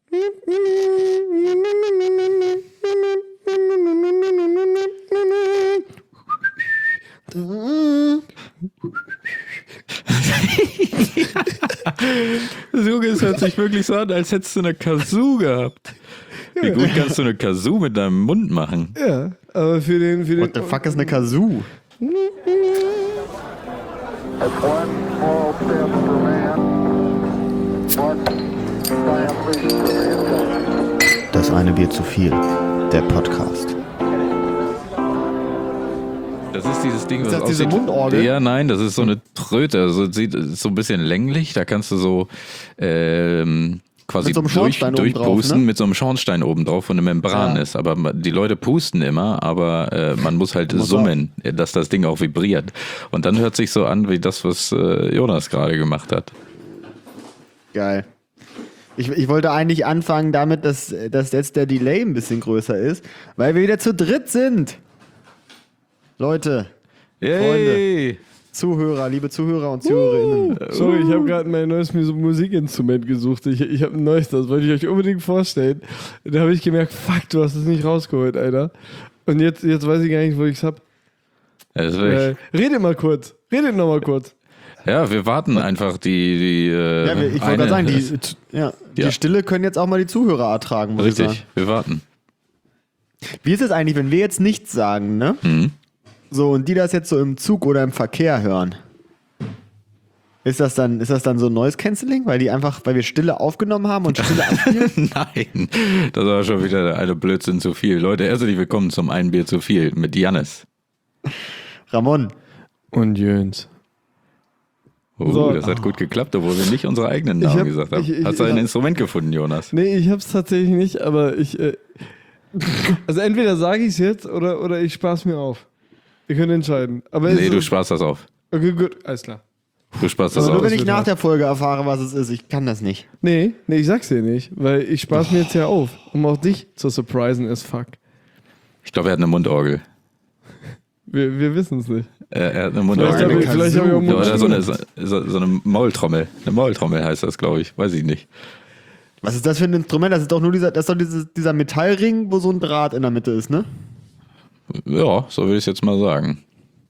Es hört sich wirklich so an, als hättest du eine Kazoo gehabt. Wie gut kannst du eine Kazoo mit deinem Mund machen? Ja, aber für den... What the fuck ist eine Kazoo? Das eine Bier zu viel. Der Podcast. Das ist dieses Ding, was das diese aussieht. Mundorgel? Ja, nein, das ist so eine Tröte. Also sieht so ein bisschen länglich. Da kannst du so quasi Mit so einem Schornstein durchpusten oben drauf, ne? mit so einem Schornstein oben drauf, wo eine Membran ist. Aber die Leute pusten immer, aber man muss halt summen, dass das Ding auch vibriert. Und dann hört sich so an wie das, was Jonas gerade gemacht hat. Geil. Ich wollte eigentlich anfangen damit, dass jetzt der Delay ein bisschen größer ist, weil wir wieder zu dritt sind. Leute, Freunde, Zuhörer, liebe Zuhörer und Zuhörerinnen. Sorry, ich habe gerade mein neues Musikinstrument gesucht. Ich habe ein neues, das wollte ich euch unbedingt vorstellen. Da habe ich gemerkt, fuck, du hast es nicht rausgeholt, Alter. Und jetzt weiß ich gar nicht, wo ich es habe. Redet noch mal kurz. Ja, wir warten einfach die Ich wollte gerade sagen, die Stille können jetzt auch mal die Zuhörer ertragen, muss ich sagen. Richtig, wir warten. Wie ist es eigentlich, wenn wir jetzt nichts sagen, ne? Mhm. So, und die das jetzt so im Zug oder im Verkehr hören? Ist das dann so ein Noise Cancelling, weil wir Stille aufgenommen haben und Stille abspielen? Nein, das war schon wieder eine Blödsinn zu viel. Leute, herzlich willkommen zum Ein Bier zu viel mit Jannis. Ramon. Und Jöns. Das hat gut geklappt, obwohl wir nicht unsere eigenen Namen gesagt haben. Hast du ein Instrument gefunden, Jonas? Nee, ich hab's tatsächlich nicht, aber also entweder sage ich es jetzt oder ich spar's mir auf. Ihr könnt entscheiden. Aber du sparst das auf. Okay, gut, alles klar. Du sparst das Aber auf. nur wenn ich nach der Folge erfahre, was es ist. Ich kann das nicht. Nee, ich sag's dir nicht, weil ich spar's mir jetzt ja auf, um auch dich zu surprisen as fuck. Ich glaube, er hat eine Mundorgel. Wir wissen es nicht. Er hat eine Mundorgel. Vielleicht hab ich auch Oder so eine Maultrommel. Eine Maultrommel heißt das, glaube ich. Weiß ich nicht. Was ist das für ein Instrument? Das ist doch nur dieser Metallring, wo so ein Draht in der Mitte ist, ne? Ja, so will ich es jetzt mal sagen.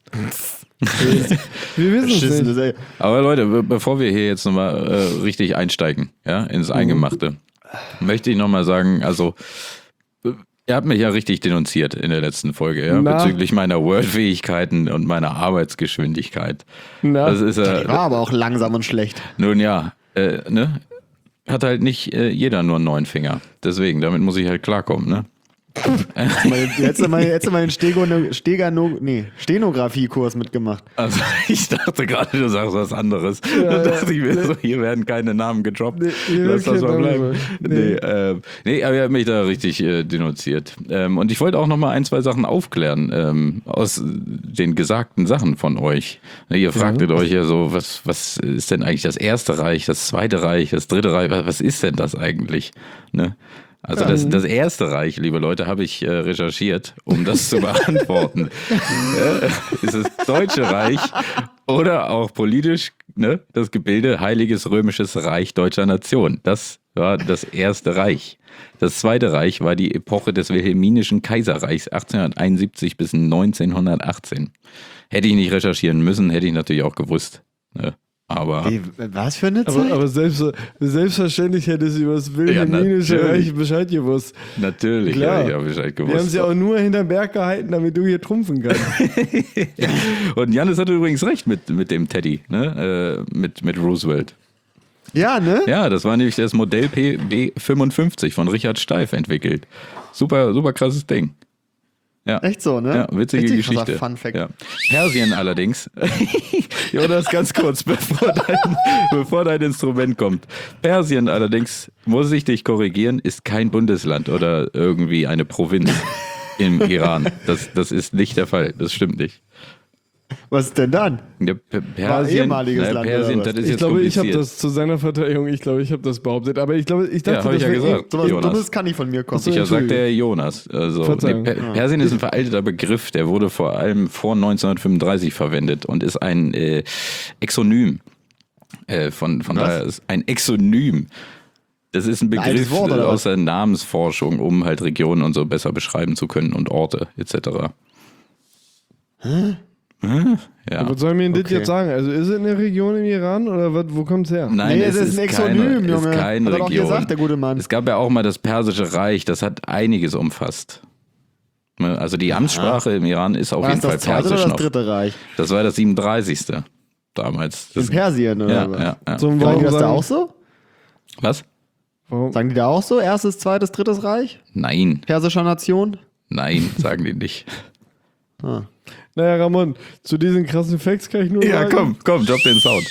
Wir wissen es nicht. Aber Leute, bevor wir hier jetzt nochmal richtig einsteigen, ja, ins Eingemachte, möchte ich nochmal sagen, also ihr habt mich ja richtig denunziert in der letzten Folge, ja, bezüglich meiner Wordfähigkeiten und meiner Arbeitsgeschwindigkeit. Das ist, die war aber auch langsam und schlecht. Nun ja, ne? Hat halt nicht jeder nur einen 9 Finger. Deswegen, damit muss ich halt klarkommen, ne? Jetzt mal den Stenografie-Kurs mitgemacht. Also ich dachte gerade, du sagst was anderes. Da dachte ich mir so, hier werden keine Namen gedroppt. Lass das mal bleiben. Nee, aber ihr habt mich da richtig denunziert. Und ich wollte auch noch mal 1, 2 Sachen aufklären aus den gesagten Sachen von euch. Ihr fragtet euch ja so, was ist denn eigentlich das Erste Reich, das Zweite Reich, das Dritte Reich? Was ist denn das eigentlich? Ne? Also das Erste Reich, liebe Leute, habe ich recherchiert, um das zu beantworten. Ist es Deutsche Reich oder auch politisch das Gebilde Heiliges Römisches Reich Deutscher Nation. Das war das Erste Reich. Das Zweite Reich war die Epoche des Wilhelminischen Kaiserreichs 1871 bis 1918. Hätte ich nicht recherchieren müssen, hätte ich natürlich auch gewusst. Ne? Aber was für eine Zeit? Aber selbstverständlich hätte sie über das Wilhelminische Reich Bescheid gewusst. Natürlich, klar. Ja, ich habe Bescheid gewusst. Wir haben sie auch nur hinterm Berg gehalten, damit du hier trumpfen kannst. Und Jannis hatte übrigens recht mit dem Teddy, ne? Mit Roosevelt. Ja, ne? Ja, das war nämlich das Modell PB55 von Richard Steif entwickelt. Super, super krasses Ding. Ja. Echt so, ne? Ja, witzige richtig Geschichte. Fun Fact. Ja. Persien allerdings, Jonas, ganz kurz, bevor dein Instrument kommt. Persien allerdings, muss ich dich korrigieren, ist kein Bundesland oder irgendwie eine Provinz im Iran. Das ist nicht der Fall, das stimmt nicht. Was ist denn dann? Ja, Persien, Land, Persien, das ist Ich jetzt glaube, ich habe kompliziert. das zu seiner Verteidigung, ich habe das behauptet. Aber ich dachte, hab ich ja gesagt. Sowas Jonas. Dummes kann nicht von mir kommen. Sicher sagt der Jonas. Also, Persien ist ein veralteter Begriff, der wurde vor allem vor 1935 verwendet und ist ein Exonym. Von daher ist ein Exonym. Das ist ein altes Begriff Wort, oder aus der Namensforschung, um halt Regionen und so besser beschreiben zu können und Orte etc. Ja. Was soll mir denn das Okay. jetzt sagen? Also ist es eine Region im Iran oder wo kommt es her? Nein, Nee, es es ist ein Exonym, keine, Junge. ist keine Hat er doch Region. gesagt, der gute Mann. Es gab ja auch mal das Persische Reich, das hat einiges umfasst. Also die Amtssprache im Iran ist auf War jeden das Fall das zweite Persisch oder das noch. dritte Reich? Das war das 37. damals. In Das, Persien, oder ja, was? ja, ja. So, Sagen warum die das da sagen- auch so? Was? Warum? Sagen die da auch so? Erstes, zweites, drittes Reich? Nein, Persischer Nation? nein, sagen die nicht. Ah. Naja, Ramon, zu diesen krassen Facts kann ich nur Ja, sagen. komm, drop den Sound.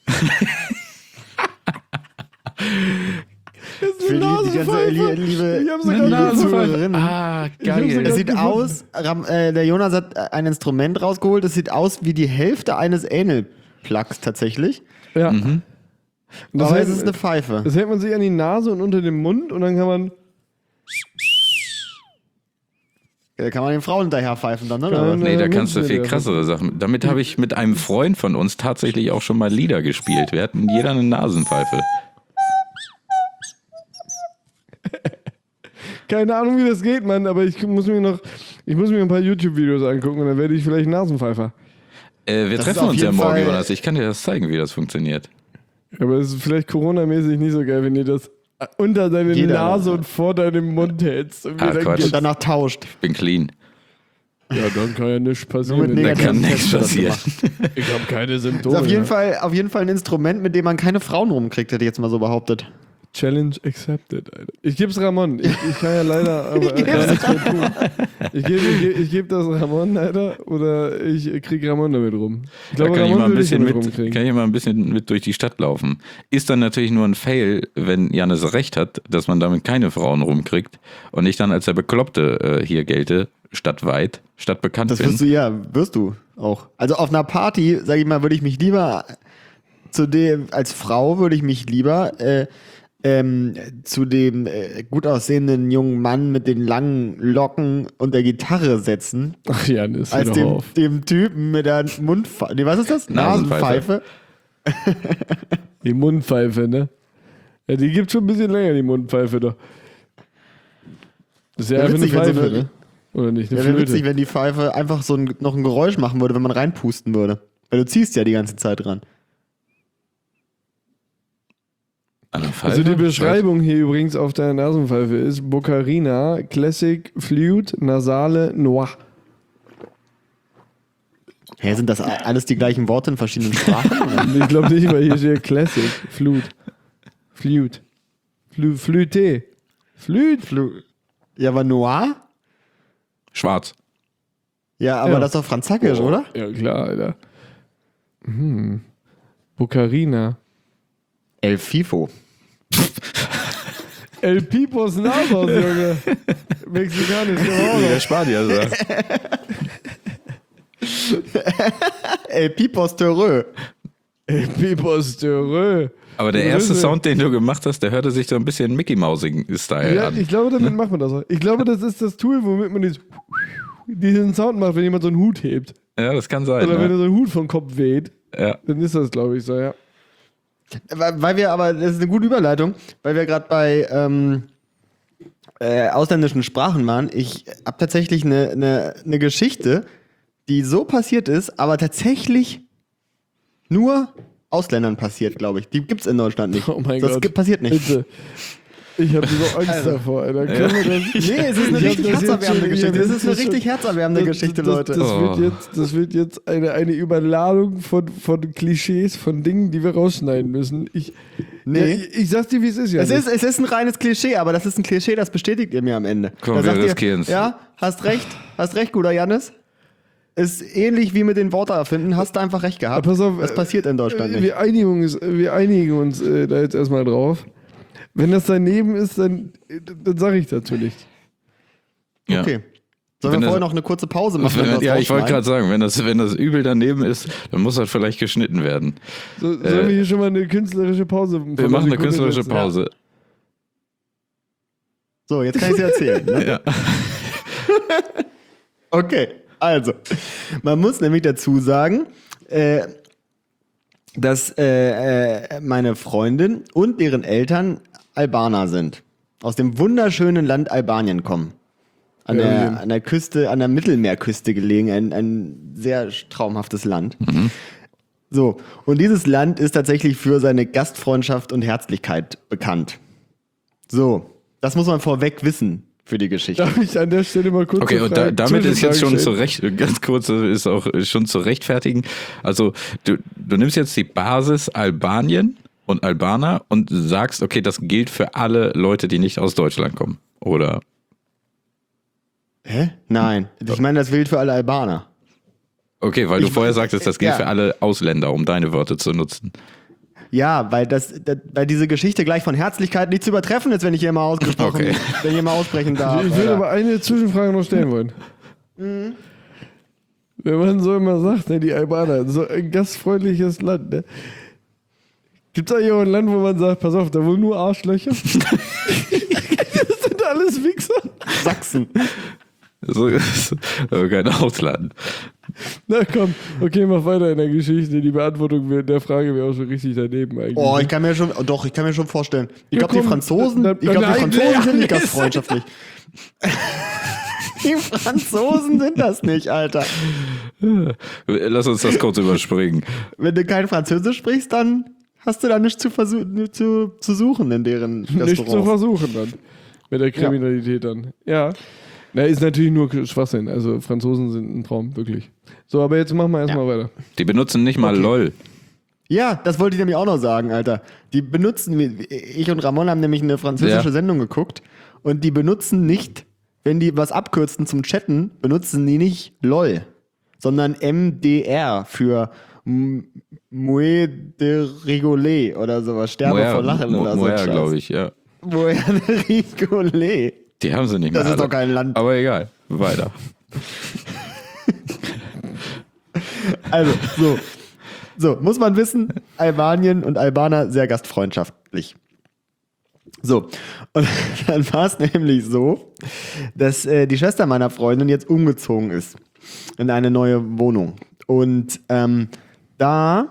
Für die ganze liebe Ich hab sogar Nasenpfeife. Nasenpfeife. Ah, Ich hab's geil. sogar- Es sieht gefunden. aus, der Jonas hat ein Instrument rausgeholt, das sieht aus wie die Hälfte eines Anal-Plugs tatsächlich. Ja. Mhm. Und das, Aber hält, es ist eine Pfeife. das hält man sich an die Nase und unter dem Mund und dann kann man. Da kann man den Frauen hinterher pfeifen dann, Ja, oder? ne. Nee, da kannst du Münzen viel werfen. krassere Sachen. Damit habe ich mit einem Freund von uns tatsächlich auch schon mal Lieder gespielt. Wir hatten jeder eine Nasenpfeife. Keine Ahnung, wie das geht, Mann, aber ich muss mir ein paar YouTube-Videos angucken und dann werde ich vielleicht Nasenpfeifer. Wir Das ist treffen auf uns ja jeden morgen, Fall- Jonas. Ich kann dir das zeigen, wie das funktioniert. Aber es ist vielleicht Corona-mäßig nicht so geil, wenn ihr das unter deine Jeder. Nase und vor deinem Mund hältst. Und Ah, dann Quatsch. Und geht's. danach tauscht. Ich bin clean. Ja, dann kann ja nichts Nur passieren. mit Da negativen kann nichts Tests passieren. Ich habe keine Das Symptome. ist ja. auf jeden Fall ein Instrument, mit dem man keine Frauen rumkriegt, hätte ich jetzt mal so behauptet. Challenge accepted, Alter. Ich geb's Ramon. Ich kann ja leider aber nichts mehr tun. Ich geb das Ramon, Alter, oder ich krieg Ramon damit rum. Ich Da glaube, kann ich, mal ein würde bisschen damit mit, rumkriegen. kann ich mal ein bisschen mit durch die Stadt laufen. Ist dann natürlich nur ein Fail, wenn Jannis recht hat, dass man damit keine Frauen rumkriegt und ich dann als der Bekloppte hier gelte, stadtbekannt Das bin. wirst du auch. Also auf einer Party, sag ich mal, würde ich mich lieber als Frau würde ich mich lieber zu dem gut aussehenden jungen Mann mit den langen Locken und der Gitarre setzen, Ach ja, das als hör doch auf. dem Typen mit der Mundpfeife. Nee, was ist das? Nasenpfeife. Die Mundpfeife, ne? Ja, die gibt schon ein bisschen länger, die Mundpfeife doch. Das ist ja Wäre einfach eine witzig, wenn so Pfeife, eine- ne? Oder nicht? Eine Ja, wäre Flöte. witzig, wenn die Pfeife einfach noch ein Geräusch machen würde, wenn man reinpusten würde. Weil du ziehst ja die ganze Zeit dran. Eine Also die Pfeife? Beschreibung hier übrigens auf der Nasenpfeife ist Boccarina, Classic, Flute, Nasale, Noir. Hä, sind das alles die gleichen Worte in verschiedenen Sprachen? oder? Ich glaube nicht, weil hier steht Classic, Flute, Flute, Flûte, Flute. Ja, aber Noir? Schwarz. Ja, aber Ja. das ist doch Französisch, oder? Ja klar, Alter. Boccarina. El FIFO. El Pipos Nasos, Junge. Mexikanisch, Wie der genau. Spanier sagt. El Pipos Terreux. El Pipos de Rö. Aber der erste Sound, den du gemacht hast, der hörte sich so ein bisschen Mickey Mousing-Style Ja, an. ich glaube, damit macht man das auch. Ich glaube, das ist das Tool, womit man diesen Sound macht, wenn jemand so einen Hut hebt. Ja, das kann sein. Oder wenn er Ne? so einen Hut vom Kopf weht. Ja. Dann ist das, glaube ich, so, ja. Weil wir aber, das ist eine gute Überleitung, weil wir gerade bei ausländischen Sprachen waren. Ich habe tatsächlich eine Geschichte, die so passiert ist, aber tatsächlich nur Ausländern passiert, glaube ich. Die gibt's in Deutschland nicht. Oh mein das Gott. Passiert nicht. Bitte. Ich habe so Angst davor, Alter. Können wir das? Nee, es ist eine Ich hab richtig das jetzt herzerwärmende schon- Geschichte. ja, Es ist eine das richtig schon- herzerwärmende Geschichte, Leute. Das wird jetzt eine Überladung von Klischees, von Dingen, die wir rausschneiden müssen. Nee. Ich sag's dir, wie es ist, ja. Es ist ein reines Klischee, aber das ist ein Klischee, das bestätigt ihr mir am Ende. Komm, Da wir sagt ihr, riskieren's. Ja, hast recht, guter Jannis. Ist ähnlich wie mit den Worten erfinden, hast du einfach recht gehabt. Pass auf, das passiert in Deutschland nicht. Wir einigen uns da jetzt erstmal drauf. Wenn das daneben ist, dann sage ich dazu nichts. Ja. Okay. Sollen Wenn wir das- vorher noch eine kurze Pause machen? und was Ja, ich wollte rausschneiden? gerade sagen, wenn das übel daneben ist, dann muss das vielleicht geschnitten werden. Sollen wir hier schon mal eine künstlerische Pause machen? Wir machen eine künstlerische Pause. So, jetzt kann ich es erzählen. Ne? Ja. Okay, also, man muss nämlich dazu sagen, dass meine Freundin und deren Eltern Albaner sind. Aus dem wunderschönen Land Albanien kommen. An der Küste, an der Mittelmeerküste gelegen. Ein sehr traumhaftes Land. Mhm. So, und dieses Land ist tatsächlich für seine Gastfreundschaft und Herzlichkeit bekannt. So, das muss man vorweg wissen für die Geschichte. Darf ich an der Stelle mal kurz Okay, und damit ist jetzt schon ganz kurz, ist auch schon zu rechtfertigen. Also, du nimmst jetzt die Basis Albanien und Albaner und sagst, okay, das gilt für alle Leute, die nicht aus Deutschland kommen, oder? Hä? Nein, ich meine, das gilt für alle Albaner. Okay, weil du vorher sagtest, das gilt für alle Ausländer, um deine Worte zu nutzen. Ja, weil diese Geschichte gleich von Herzlichkeit nicht zu übertreffen ist, wenn ich hier mal wenn ich mal aussprechen darf. Ich würde aber eine Zwischenfrage noch stellen wollen. Mhm. Wenn man so immer sagt, ne, die Albaner, so ein gastfreundliches Land, ne? Gibt es eigentlich auch ein Land, wo man sagt, pass auf, da wohnen nur Arschlöcher? Das sind alles Wichser. Sachsen. So ist kein Ausland. Na komm, okay, mach weiter in der Geschichte. Die Beantwortung der Frage wäre auch schon richtig daneben eigentlich. Oh, ich kann mir schon vorstellen. Ich glaube, die Franzosen sind nicht gastfreundschaftlich. Die Franzosen sind das nicht, Alter. Lass uns das kurz überspringen. Wenn du kein Französisch sprichst, dann hast du da nichts zu suchen in deren Restaurants. Nichts zu versuchen dann. Mit der Kriminalität dann. Ja. Na, ist natürlich nur Schwachsinn. Also Franzosen sind ein Traum, wirklich. So, aber jetzt machen wir erstmal weiter. Die benutzen nicht mal LOL. Ja, das wollte ich nämlich auch noch sagen, Alter. Die benutzen, ich und Ramon haben nämlich eine französische Sendung geguckt und die benutzen nicht, wenn die was abkürzen zum Chatten, benutzen die nicht LOL, sondern MDR für Mouet de Rigolet oder sowas. Sterbe vor Lachen oder so. Moer, glaube ich, ja. Mouet de Rigolet. Die haben sie nicht mehr. Das ist doch kein Land. Aber egal, weiter. Also, so, muss man wissen, Albanien und Albaner sehr gastfreundschaftlich. So, und dann war es nämlich so, dass die Schwester meiner Freundin jetzt umgezogen ist in eine neue Wohnung. Und da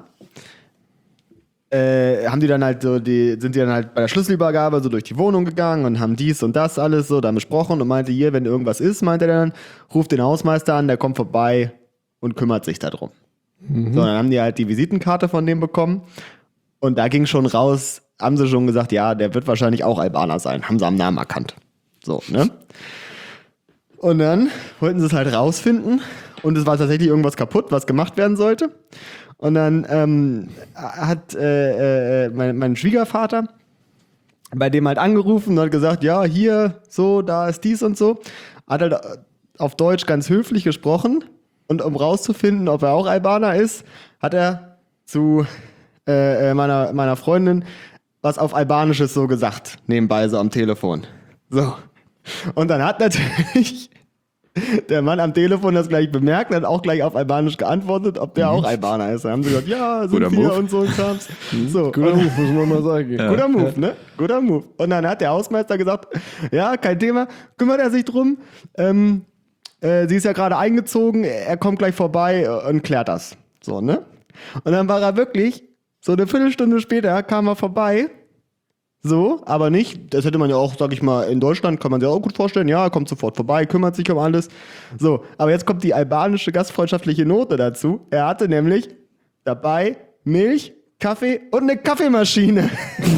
sind die dann halt bei der Schlüsselübergabe so durch die Wohnung gegangen und haben dies und das alles so dann besprochen und meinte, hier, wenn irgendwas ist, meinte er dann, ruft den Hausmeister an, der kommt vorbei und kümmert sich darum. Mhm. So, dann haben die halt die Visitenkarte von dem bekommen und da ging schon raus, haben sie schon gesagt, ja, der wird wahrscheinlich auch Albaner sein, haben sie am Namen erkannt. So, ne? Und dann wollten sie es halt rausfinden und es war tatsächlich irgendwas kaputt, was gemacht werden sollte. Und dann hat mein Schwiegervater bei dem halt angerufen und hat gesagt, ja, hier, so, da ist dies und so. Hat halt auf Deutsch ganz höflich gesprochen und um rauszufinden, ob er auch Albaner ist, hat er zu meiner Freundin was auf Albanisches so gesagt, nebenbei so am Telefon. So. Und dann hat natürlich der Mann am Telefon das gleich bemerkt, hat auch gleich auf Albanisch geantwortet, ob der auch Albaner ist. Dann haben sie gesagt, ja, sind wir und so ein Krams. So. Guter Move, muss man mal sagen. Ja. Guter Move, ne? Guter Move. Und dann hat der Hausmeister gesagt, ja, kein Thema, kümmert er sich drum. Sie ist ja gerade eingezogen, er kommt gleich vorbei und klärt das. So, ne? Und dann war er wirklich, so eine Viertelstunde später kam er vorbei. So, aber nicht, das hätte man ja auch, sag ich mal, in Deutschland kann man sich auch gut vorstellen, ja, er kommt sofort vorbei, kümmert sich um alles. So, aber jetzt kommt die albanische gastfreundschaftliche Note dazu. Er hatte nämlich dabei Milch, Kaffee und eine Kaffeemaschine.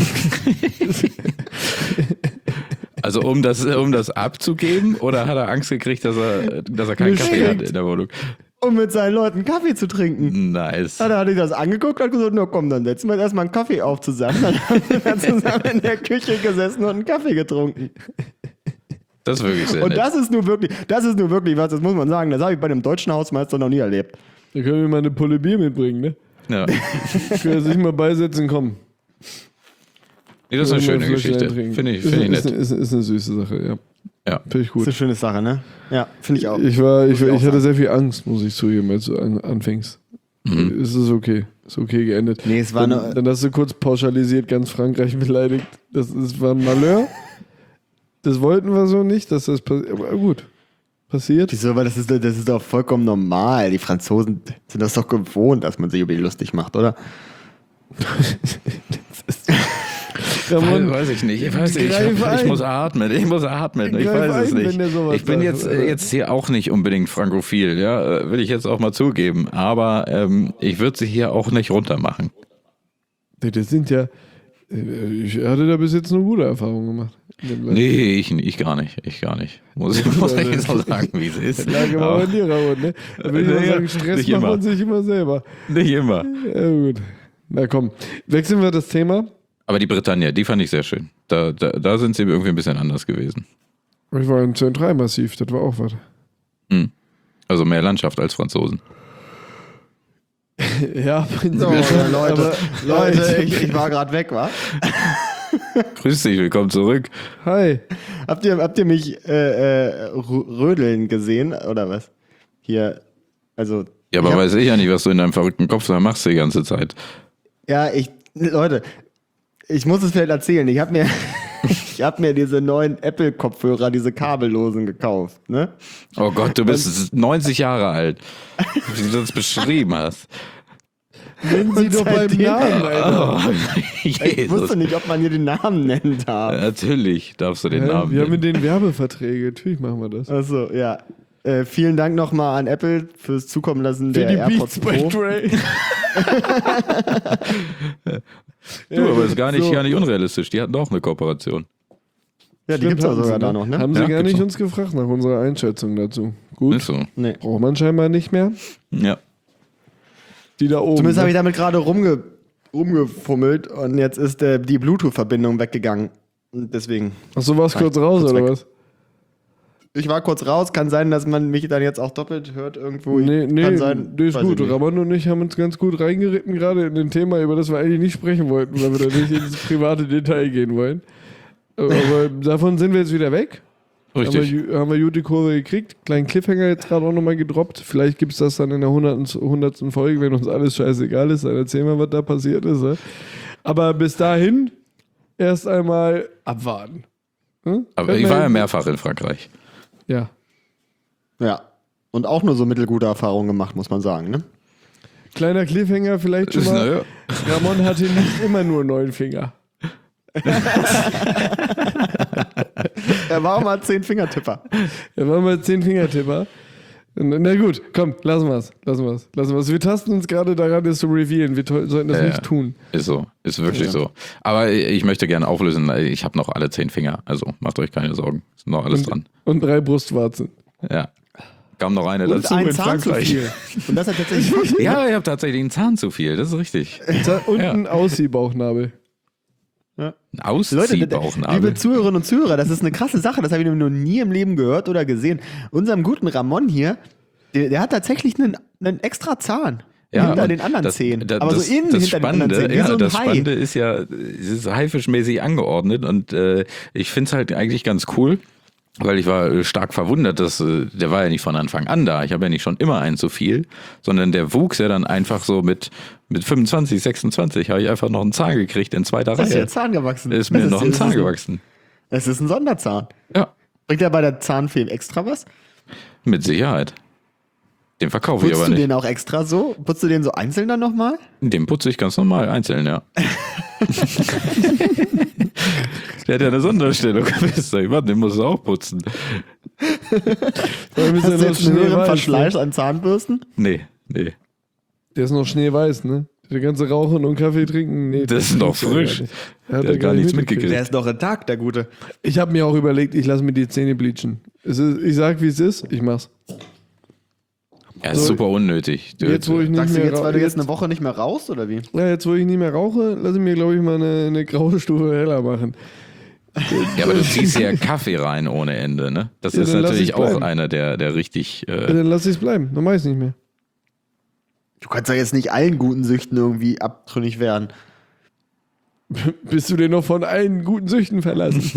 Also um das abzugeben oder hat er Angst gekriegt, dass er keinen Kaffee hat in der Wohnung? Um mit seinen Leuten Kaffee zu trinken. Nice. Dann hat er das angeguckt und hat gesagt, na komm, dann setzen wir erstmal einen Kaffee auf zusammen. Dann haben wir dann zusammen in der Küche gesessen und einen Kaffee getrunken. Das ist wirklich sehr und nett. das ist nur wirklich was, das muss man sagen, das habe ich bei einem deutschen Hausmeister noch nie erlebt. Da können wir mal eine Pulle Bier mitbringen, ne? Ja. Können sich mal beisetzen, komm. Nee, das ist eine schöne Geschichte. Finde ich nett. Ist eine süße Sache, ja. Ja. Finde ich gut. Das ist eine schöne Sache, ne? Ja, finde ich auch. Ich hatte sehr viel Angst, muss ich zugeben, als du anfängst. Mhm. Es ist okay. Ist okay geendet. Nee, es war dann hast du kurz pauschalisiert ganz Frankreich beleidigt. Das war ein Malheur. Das wollten wir so nicht, dass das passiert. Aber gut. Passiert. Wieso? Weil das ist doch vollkommen normal. Die Franzosen sind das doch gewohnt, dass man sich über die lustig macht, oder? Ramon, Weiß ich nicht. Ich greif muss atmen. Ich Greif weiß es ein, nicht. wenn der sowas Ich bin sagt. jetzt hier auch nicht unbedingt frankophil, ja, will ich jetzt auch mal zugeben. Aber ich würde sie hier auch nicht runtermachen. Das sind ja. Ich hatte da bis jetzt nur gute Erfahrungen gemacht. in dem Land. Nee, ich gar nicht. Muss ich jetzt so sagen, wie es ist. Lage mal bei dir, Ramon, ne? Da will ich mal sagen, Stress nicht macht immer. man sich immer selber. Nicht immer. Ja, gut. Na komm, wechseln wir das Thema. Aber die Bretagne, die fand ich sehr schön. Da sind sie irgendwie ein bisschen anders gewesen. Ich war im Zentralmassiv, das war auch was. Also mehr Landschaft als Franzosen. Ja, So, Leute, ich war gerade weg, wa? Grüß dich, willkommen zurück. Hi. Habt ihr mich rödeln gesehen oder was? Hier, also. Ja, aber weiß ich ja nicht, was du in deinem verrückten Kopf da machst die ganze Zeit. Ja, Leute, ich muss es vielleicht erzählen. Ich habe mir diese neuen Apple-Kopfhörer, diese kabellosen gekauft, ne? Oh Gott, du bist 90 Jahre alt. Wie du das beschrieben hast. Nennen Sie doch beim seitdem- Namen, Alter. Oh, Ich Jesus. wusste nicht, ob man hier den Namen nennen darf. Natürlich darfst du den Ja, Namen wir haben nennen. mit den Werbeverträge, natürlich machen wir das. Achso, ja. Vielen Dank nochmal an Apple fürs Zukommen lassen Für der die AirPods Beats bei Pro. Dre. Du, aber ist gar nicht, So. gar nicht unrealistisch. Die hatten auch eine Kooperation. Ja, die Stimmt, gibt's auch hatten sogar sie, da noch, ne? Haben sie Ja, gar gibt's nicht noch. uns gefragt nach unserer Einschätzung dazu. Gut, Ist so. Nee. braucht man scheinbar nicht mehr. Ja. Die da oben. Zumindest habe ich ne? damit gerade rumgefummelt und jetzt ist die Bluetooth-Verbindung weggegangen. Und deswegen. Achso, warst kurz raus, kurz oder weg. was? Ich war kurz raus, kann sein, dass man mich dann jetzt auch doppelt hört irgendwo. Nee, kann sein, das ist weiß ich gut. nicht. Ramon und ich haben uns ganz gut reingeritten, gerade in ein Thema, über das wir eigentlich nicht sprechen wollten, weil wir da nicht ins private Detail gehen wollen. Aber davon sind wir jetzt wieder weg. Richtig. Haben wir gut die Kurve gekriegt. Kleinen Cliffhanger jetzt gerade auch nochmal gedroppt. Vielleicht gibt es das dann in der 100. Folge, wenn uns alles scheißegal ist. Dann erzählen wir, was da passiert ist. Ja? Aber bis dahin erst einmal abwarten. Hm? Aber ich war ja mehrfach in Frankreich. Ja. Ja. Und auch nur so mittelgute Erfahrungen gemacht, muss man sagen, ne? Kleiner Cliffhanger vielleicht schon mal. Naja. Ramon hatte nicht immer nur 9 Finger. Er war auch mal 10-Fingertipper. Er war mal 10-Fingertipper. Na gut, komm, lassen wir's. Wir tasten uns gerade daran, das zu revealen. Wir sollten das nicht tun. Ist so. Ist wirklich so. Aber ich möchte gerne auflösen, ich habe noch alle 10 Finger. Also macht euch keine Sorgen. Ist noch alles dran. Und 3 Brustwarzen. Ja. Kam noch eine Und dazu ein in Zahn zu Frankreich. viel. Und das hat tatsächlich. Ja, ich habe tatsächlich einen Zahn zu viel. Das ist richtig. Und ein Ausziehbauchnabel. Ein Leute, Ausziehbauchnabel. liebe Zuhörerinnen und Zuhörer, das ist eine krasse Sache, das habe ich noch nie im Leben gehört oder gesehen. Unserem guten Ramon hier, der hat tatsächlich einen extra Zahn. Hinter und den anderen Zähnen. Aber das, so innen das hinter den anderen Spannende, Zähnen. Wie ja, so ein das Hai. Spannende ist ja, es ist haifischmäßig angeordnet und ich finde es halt eigentlich ganz cool, weil ich war stark verwundert, dass der war ja nicht von Anfang an da. Ich habe ja nicht schon immer einen zu viel, sondern der wuchs ja dann einfach so mit 25, 26 habe ich einfach noch einen Zahn gekriegt in zweiter Das ist ja Reihe. Zahn gewachsen. Ist mir noch ein Zahn gewachsen. Es ist ein Sonderzahn. Ja, Bringt er bei der Zahnfee extra was? mit Sicherheit. Den verkaufe ich Putzt aber du nicht. den auch extra so? Putzt du den so einzeln dann nochmal? Den putze ich ganz normal, einzeln, ja. Der hat ja eine Sonderstellung. Wisst ihr, Mann, den musst du auch putzen. Weil wir Hast sind du ja noch jetzt einen höheren schneeweiß. Verschleiß Ne? an Zahnbürsten? Nee. Der ist noch schneeweiß, ne? Der ganze Rauchen und Kaffee trinken, nee. Das ist noch frisch. Der Der hat gar nichts mitgekriegt. Der ist noch intakt, der Gute. Ich habe mir auch überlegt, ich lasse mir die Zähne bleachen. Ich sag, wie es ist, ich mach's. Ja, ist super unnötig. Jetzt, wo ich nicht Sagst du mehr jetzt, weil du rauche, jetzt eine Woche nicht mehr raus, oder wie? ja, jetzt, wo ich nicht mehr rauche, lasse ich mir, glaube ich, mal eine graue Stufe heller machen. Ja, aber du ziehst ja Kaffee rein ohne Ende, ne? Das Ja, ist dann lass natürlich ich's auch bleiben. einer, der richtig. Dann lasse ich es bleiben, dann mach ich es nicht mehr. Du kannst ja jetzt nicht allen guten Süchten irgendwie abtrünnig werden. Bist du denn noch von allen guten Süchten verlassen?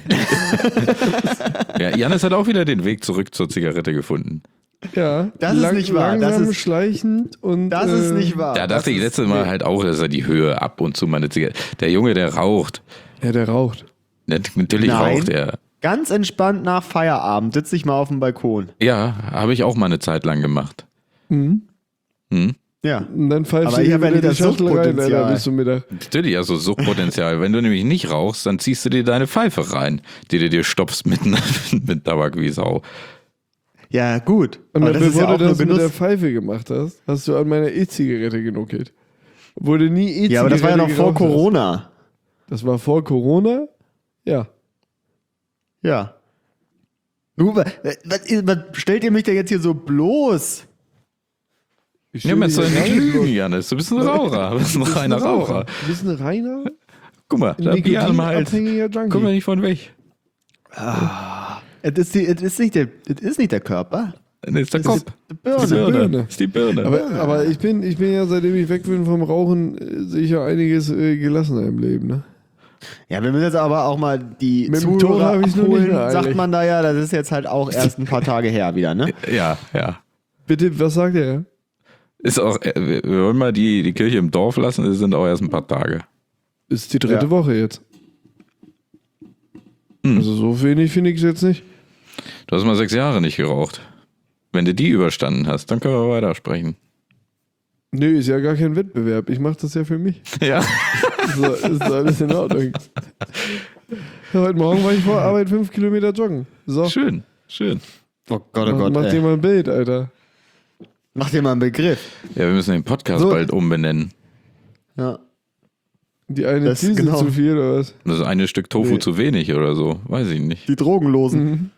Ja, Janis hat auch wieder den Weg zurück zur Zigarette gefunden. Ja. Das ist nicht wahr. Langsam, Das ist- schleichend und. Das ist nicht wahr. Da dachte Das ich ist- letztes Mal halt auch, dass er die Höhe ab und zu mal eine Zigarette. Der Junge, der raucht. Ja, der raucht. Natürlich Nein. raucht er. Ganz entspannt nach Feierabend sitze ich mal auf dem Balkon. Ja, habe ich auch mal eine Zeit lang gemacht. Mhm. Hm? Ja. Und dann pfeifst Aber du ich dir hab ja wieder nicht die das Schachtel rein, Alter, Suchtpotenzial. bis zum Mittag. Natürlich hast du Suchtpotenzial. Wenn du nämlich nicht rauchst, dann ziehst du dir deine Pfeife rein, die du dir stopfst mit Tabak wie Sau. Ja, gut. Und Aber dann, das ist bevor ja auch du nur das mit der Genuss. Pfeife gemacht hast, hast du an meiner E-Zigarette genuckelt. Wurde nie E-Zigarette Ja, aber das war ja noch vor geraucht hast. Corona. Das war vor Corona? Ja. Ja. Du, was stellt ihr mich denn jetzt hier so bloß? Ich Ja, stell jetzt dich soll ja nicht gar nicht lügen, bloß. Janis. Du bist ein Raucher. Du bist ein reiner Raucher. Du bist ein reiner, Guck mal, da Bier am Hals. nikotinabhängiger Junkie. Komm mal nicht von weg. Es ist nicht der Körper. Das ist der Das Kopf. ist die Das ist die Birne. Birne. Das ist die Birne. Aber ich bin ja, seitdem ich weg bin vom Rauchen, sehe ich ja einiges gelassener im Leben, ne? Ja, wir müssen jetzt aber auch mal die Mit dem Tod Zuhörer hab ich's noch nicht abholen, mehr sagt eilig. man da ja. Das ist jetzt halt auch erst ein paar Tage her wieder, ne? Ja. Bitte, was sagt er? Ist auch, wir wollen mal die Kirche im Dorf lassen, das sind auch erst ein paar Tage. Ist die dritte Ja. Woche jetzt. Also so wenig finde ich es jetzt nicht. Du hast mal 6 Jahre nicht geraucht. Wenn du die überstanden hast, dann können wir weitersprechen. Nö, ist ja gar kein Wettbewerb. Ich mache das ja für mich. Ja. Ist alles in Ordnung. Ja, heute Morgen war ich vor Arbeit 5 Kilometer joggen. So, Schön. Oh Gott, mach dir mal ein Bild, Alter. Mach dir mal einen Begriff. Ja, wir müssen den Podcast So. bald umbenennen. Ja. Die eine Das Ziese genau. zu viel oder was? Das ist eine Stück Tofu Nee. zu wenig oder so. Weiß ich nicht. Die Drogenlosen.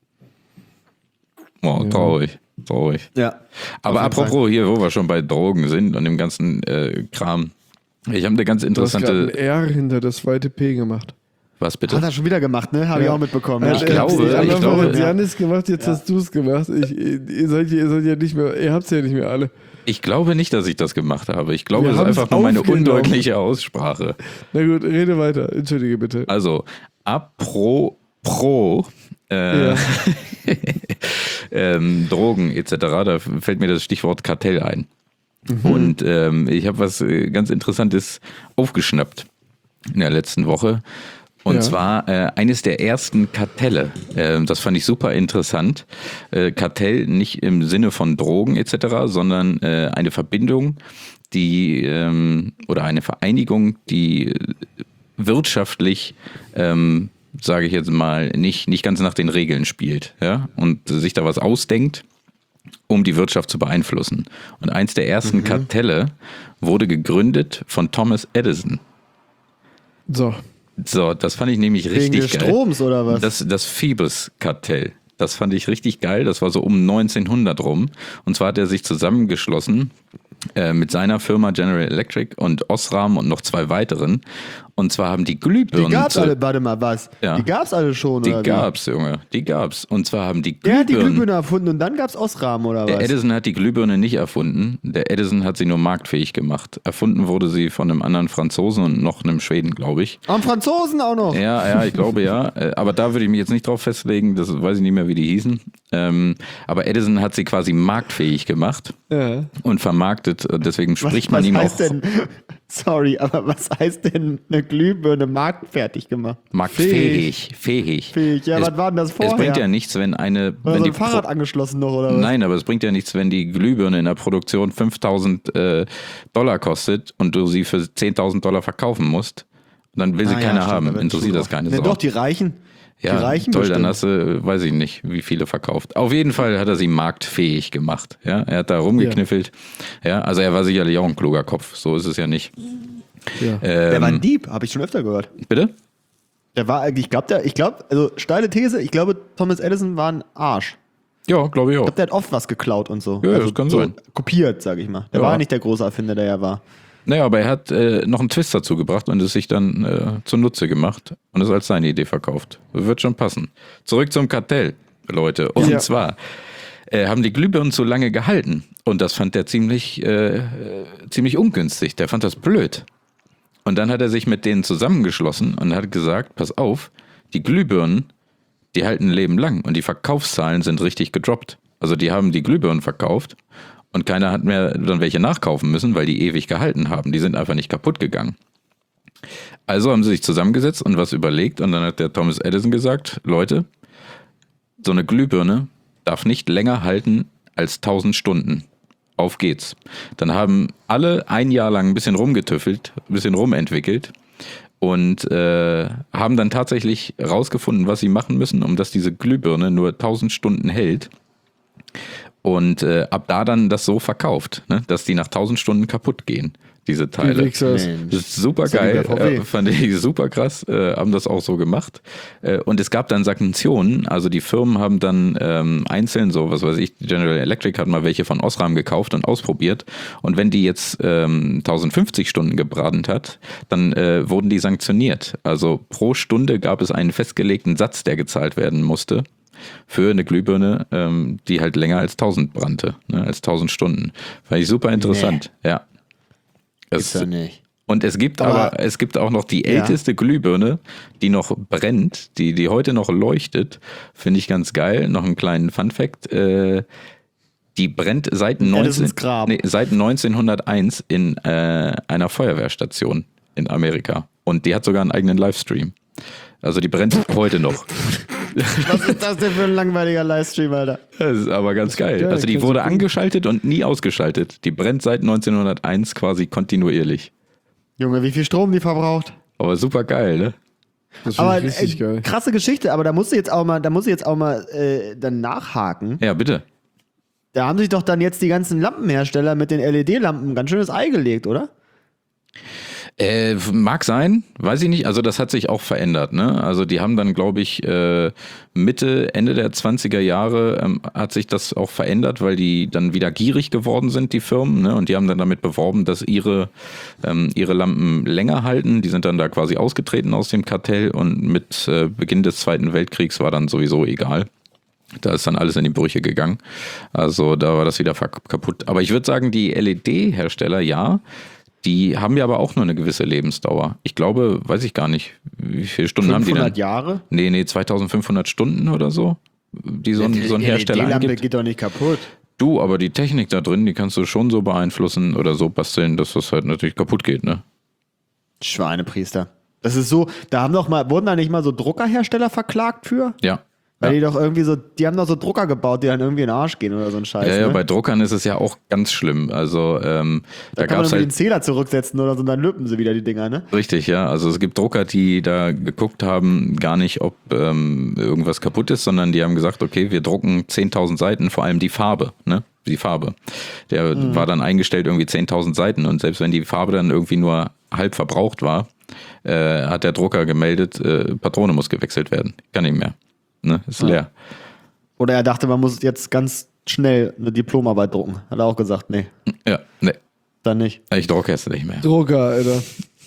Oh, traurig. Ja. Aber Auf jeden apropos hier, wo wir schon bei Drogen sind und dem ganzen Kram. Ich habe eine ganz Du hast gerade ein interessante. R hinter das zweite P gemacht. Was bitte? Hat er schon wieder gemacht, ne? Habe ich Ja. auch mitbekommen. Ich ja. glaube- ich glaube, ja. hat Janis gemacht, jetzt hast du es gemacht. Ihr seid ja nicht mehr, ihr habt es ja nicht mehr alle. Ich glaube nicht, dass ich das gemacht habe. Ich glaube, Wir es ist haben's einfach nur meine aufgenommen. undeutliche Aussprache. Na gut, rede weiter. Entschuldige bitte. Also, apropos Ja. Drogen etc., da fällt mir das Stichwort Kartell ein. Und ich habe was ganz Interessantes aufgeschnappt in der letzten Woche. Und Ja. zwar eines der ersten Kartelle. Das fand ich super interessant. Kartell nicht im Sinne von Drogen etc., sondern eine Verbindung, die oder eine Vereinigung, die wirtschaftlich, sage ich jetzt mal, nicht ganz nach den Regeln spielt, ja, und sich da was ausdenkt, um die Wirtschaft zu beeinflussen. Und eins der ersten Kartelle wurde gegründet von Thomas Edison. So. So, das fand ich nämlich Wegen richtig des geil. Stroms oder was? Das Phoebus-Kartell. Das fand ich richtig geil. Das war so um 1900 rum. Und zwar hat er sich zusammengeschlossen mit seiner Firma General Electric und Osram und noch 2 weiteren. Und zwar haben die Glühbirnen. Die gab's alle, warte mal, was? Ja. Die gab's alle schon, Die oder wie? gab's, Junge. Die gab's. Und zwar haben die Der hat die Glühbirnen. Glühbirne erfunden und dann gab's Osram, oder Der was? Edison hat die Glühbirne nicht erfunden. Der Edison hat sie nur marktfähig gemacht. Erfunden wurde sie von einem anderen Franzosen und noch einem Schweden, glaube ich. Am Franzosen auch noch. Ja, ich glaube ja. Aber da würde ich mich jetzt nicht drauf festlegen. Das weiß ich nicht mehr, wie die hießen. Aber Edison hat sie quasi marktfähig gemacht Ja. und vermarktet. Deswegen spricht man ihm heißt auch denn, sorry, aber was heißt denn eine Glühbirne marktfertig gemacht? marktfähig. Fähig. Ja, Es- was war denn das vorher? Es bringt ja nichts, wenn eine. War Wenn so die ein Fahrrad angeschlossen noch, oder was? Nein, aber es bringt ja nichts, wenn die Glühbirne in der Produktion 5.000 Dollar kostet und du sie für 10.000 Dollar verkaufen musst. Dann will sie Ah, ja, keiner stimmt, haben. da wird Interessiert schon das keine Ja, Sau. doch, die Reichen. Ja, die Reichen toll, bestimmt. dann hast du, weiß ich nicht, wie viele verkauft. Auf jeden Fall hat er sie marktfähig gemacht. Ja, er hat da rumgekniffelt. Ja, also er war sicherlich auch ein kluger Kopf. So ist es ja nicht. Ja. Der war ein Dieb, habe ich schon öfter gehört. Bitte? Der war, ich glaube, also steile These, ich glaube, Thomas Edison war ein Arsch. Ja, glaube ich auch. Ich glaube, der hat oft was geklaut und so. Ja, also das kann so sein. kopiert, sage ich mal. Der Ja. war nicht der große Erfinder, der er war. Naja, aber er hat noch einen Twist dazu gebracht und es sich dann zunutze gemacht und es als seine Idee verkauft. Wird schon passen. Zurück zum Kartell, Leute. Und Ja. zwar haben die Glühbirnen zu lange gehalten und das fand er ziemlich ungünstig. Der fand das blöd. Und dann hat er sich mit denen zusammengeschlossen und hat gesagt, pass auf, die Glühbirnen, die halten ein Leben lang und die Verkaufszahlen sind richtig gedroppt. Also die haben die Glühbirnen verkauft und keiner hat mehr dann welche nachkaufen müssen, weil die ewig gehalten haben. Die sind einfach nicht kaputt gegangen. Also haben sie sich zusammengesetzt und was überlegt und dann hat der Thomas Edison gesagt, Leute, so eine Glühbirne darf nicht länger halten als 1000 Stunden. auf geht's. Dann haben alle ein Jahr lang ein bisschen rumgetüffelt, ein bisschen rumentwickelt und haben dann tatsächlich rausgefunden, was sie machen müssen, um dass diese Glühbirne nur 1000 Stunden hält. Und ab da dann das so verkauft, ne? Dass die nach 1000 Stunden kaputt gehen, diese Teile. Das ist super geil, fand ich super krass, haben das auch so gemacht. Und es gab dann Sanktionen, also die Firmen haben dann einzeln so, was weiß ich, General Electric hat mal welche von Osram gekauft und ausprobiert. Und wenn die jetzt 1050 Stunden gebrannt hat, dann wurden die sanktioniert. Also pro Stunde gab es einen festgelegten Satz, der gezahlt werden musste. Für eine Glühbirne, die halt länger als 1000 brannte, ne, als 1000 Stunden. Fand ich super interessant, ja. Gibt's ja nicht. Und es gibt aber es gibt auch noch die älteste Glühbirne, die noch brennt, die heute noch leuchtet. Finde ich ganz geil. Noch einen kleinen Funfact. Die brennt seit 1901 in einer Feuerwehrstation in Amerika. Und die hat sogar einen eigenen Livestream. Also die brennt heute noch. Was ist das denn für ein langweiliger Livestream, Alter? Das ist aber ganz geil. Also die wurde angeschaltet und nie ausgeschaltet. Die brennt seit 1901 quasi kontinuierlich. Junge, wie viel Strom die verbraucht. Aber super geil, ne? Das Aber richtig geil. krasse Geschichte, aber da musst du jetzt auch mal dann nachhaken. Ja, bitte. Da haben sich doch dann jetzt die ganzen Lampenhersteller mit den LED-Lampen ganz schönes Ei gelegt, oder? Mag sein, weiß ich nicht. Also das hat sich auch verändert, ne? Also die haben dann, glaube ich, Ende der 20er Jahre hat sich das auch verändert, weil die dann wieder gierig geworden sind, die Firmen, ne? Und die haben dann damit beworben, dass ihre Lampen länger halten. Die sind dann da quasi ausgetreten aus dem Kartell und mit Beginn des Zweiten Weltkriegs war dann sowieso egal. Da ist dann alles in die Brüche gegangen. Also da war das wieder kaputt. Aber ich würde sagen, die LED-Hersteller, ja, die haben ja aber auch nur eine gewisse Lebensdauer. Ich glaube, weiß ich gar nicht, wie viele Stunden haben die denn? 500 Jahre? Nee, 2500 Stunden oder so, die so ein Hersteller Die Lampe angibt. geht doch nicht kaputt. Du, aber die Technik da drin, die kannst du schon so beeinflussen oder so basteln, dass das halt natürlich kaputt geht, ne? Schweinepriester. Das ist so, wurden da nicht mal so Druckerhersteller verklagt für? Ja. Weil die doch irgendwie so, die haben doch so Drucker gebaut, die dann irgendwie in den Arsch gehen oder so ein Scheiß. Ja, ne? bei Druckern ist es ja auch ganz schlimm. Also da kann man gab's den halt Zähler zurücksetzen oder so, dann löpen sie wieder die Dinger, ne? richtig, ja. Also es gibt Drucker, die da geguckt haben, gar nicht, ob irgendwas kaputt ist, sondern die haben gesagt, okay, wir drucken 10.000 Seiten, vor allem die Farbe, ne? Die Farbe. Der war dann eingestellt irgendwie 10.000 Seiten und selbst wenn die Farbe dann irgendwie nur halb verbraucht war, hat der Drucker gemeldet, Patrone muss gewechselt werden. Kann nicht mehr. Ne? Ist leer. Oder er dachte, man muss jetzt ganz schnell eine Diplomarbeit drucken. Hat er auch gesagt, nee, Ja, ne. dann nicht. Ich drucke jetzt nicht mehr. Drucker, Alter.